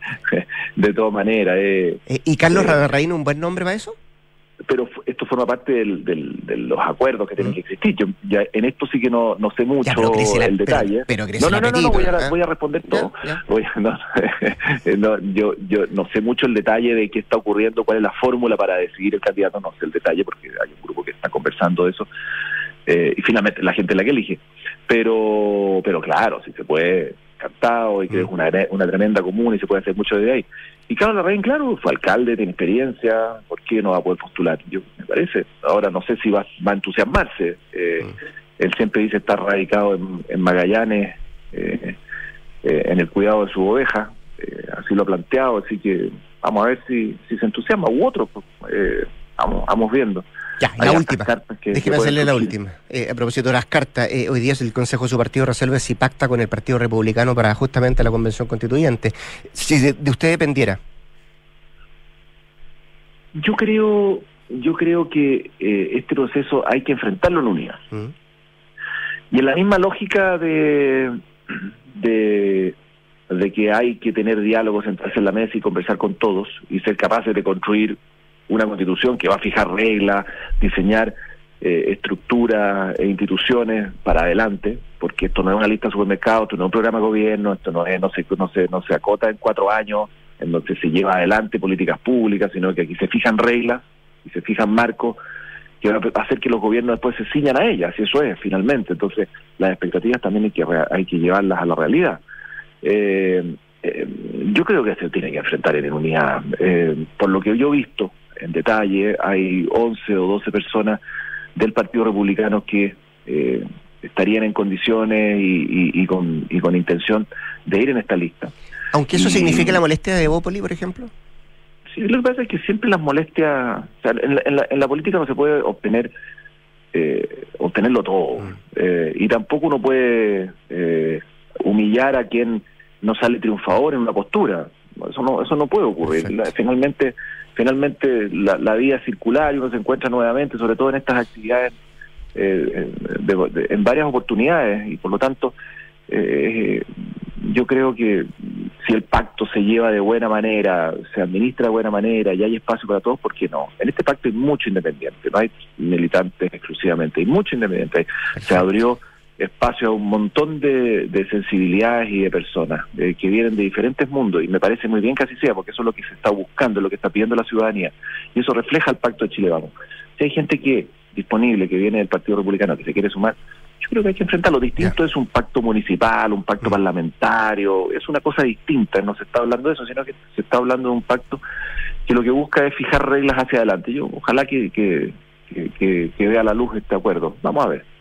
de todas maneras. Eh, ¿Y Carlos eh, Larraín un buen nombre para eso? Pero esto forma parte del, del, de los acuerdos que tienen mm. que existir. Yo ya en esto sí que no no sé mucho ya, la, el detalle. Pero, pero no, no, no, no, no, voy a, ¿eh? voy a responder todo. Ya, ya. Voy, no, no, yo yo no sé mucho el detalle de qué está ocurriendo, cuál es la fórmula para decidir el candidato, no sé el detalle porque hay un grupo que está conversando de eso. Eh, y finalmente la gente es la que elige. Pero pero claro, si se puede captado y que mm. es una, una tremenda comuna y se puede hacer mucho desde ahí. Y Carlos Larraín, claro, fue alcalde, tiene experiencia, ¿por qué no va a poder postular? Yo, me parece. Ahora no sé si va, va a entusiasmarse. Eh, mm. Él siempre dice estar radicado en, en Magallanes, eh, eh, en el cuidado de su oveja, eh, así lo ha planteado, así que vamos a ver si, si se entusiasma, u otro, eh, vamos, vamos viendo. Ya, la última. Déjeme hacerle la última. Eh, a propósito de las cartas, eh, hoy día el Consejo de su partido resuelve si pacta con el Partido Republicano para justamente la Convención Constituyente. Si de, de usted dependiera. Yo creo, yo creo que eh, este proceso hay que enfrentarlo en unidad. ¿Mm? Y en la misma lógica de, de, de que hay que tener diálogos, sentarse en la mesa y conversar con todos y ser capaces de construir una constitución que va a fijar reglas, diseñar eh, estructuras e instituciones para adelante, porque esto no es una lista de supermercados, esto no es un programa de gobierno, esto no es, no se, no se, no se acota en cuatro años, en donde se lleva adelante políticas públicas, sino que aquí se fijan reglas y se fijan marcos que van a hacer que los gobiernos después se ciñan a ellas, y eso es finalmente. Entonces las expectativas también hay que hay que llevarlas a la realidad. Eh, eh, yo creo que se tiene que enfrentar en unidad. Eh, por lo que yo he visto en detalle, hay once o doce personas del Partido Republicano que eh, estarían en condiciones y, y, y, con, y con intención de ir en esta lista. Aunque eso y, signifique la molestia de Evópoli, por ejemplo. Sí, lo que pasa es que siempre las molestias, o sea, en, la, en, la, en la política no se puede obtener eh, obtenerlo todo, mm. eh, y tampoco uno puede eh, humillar a quien no sale triunfador en una postura. Eso no eso no puede ocurrir. La, finalmente finalmente la, la vida es circular y uno se encuentra nuevamente, sobre todo en estas actividades, eh, de, de, en varias oportunidades, y por lo tanto eh, yo creo que si el pacto se lleva de buena manera, se administra de buena manera y hay espacio para todos, ¿por qué no? En este pacto hay mucho independiente, no hay militantes exclusivamente, hay mucho independiente. Se abrió espacio a un montón de, de sensibilidades y de personas eh, que vienen de diferentes mundos, y me parece muy bien que así sea, porque eso es lo que se está buscando, es lo que está pidiendo la ciudadanía, y eso refleja el Pacto de Chile Vamos. Si hay gente que disponible que viene del Partido Republicano, que se quiere sumar, yo creo que hay que enfrentarlo. Distinto yeah. es un pacto municipal, un pacto mm. parlamentario, es una cosa distinta, no se está hablando de eso, sino que se está hablando de un pacto que lo que busca es fijar reglas hacia adelante. Yo ojalá que, que, que, que vea la luz este acuerdo. Vamos a ver.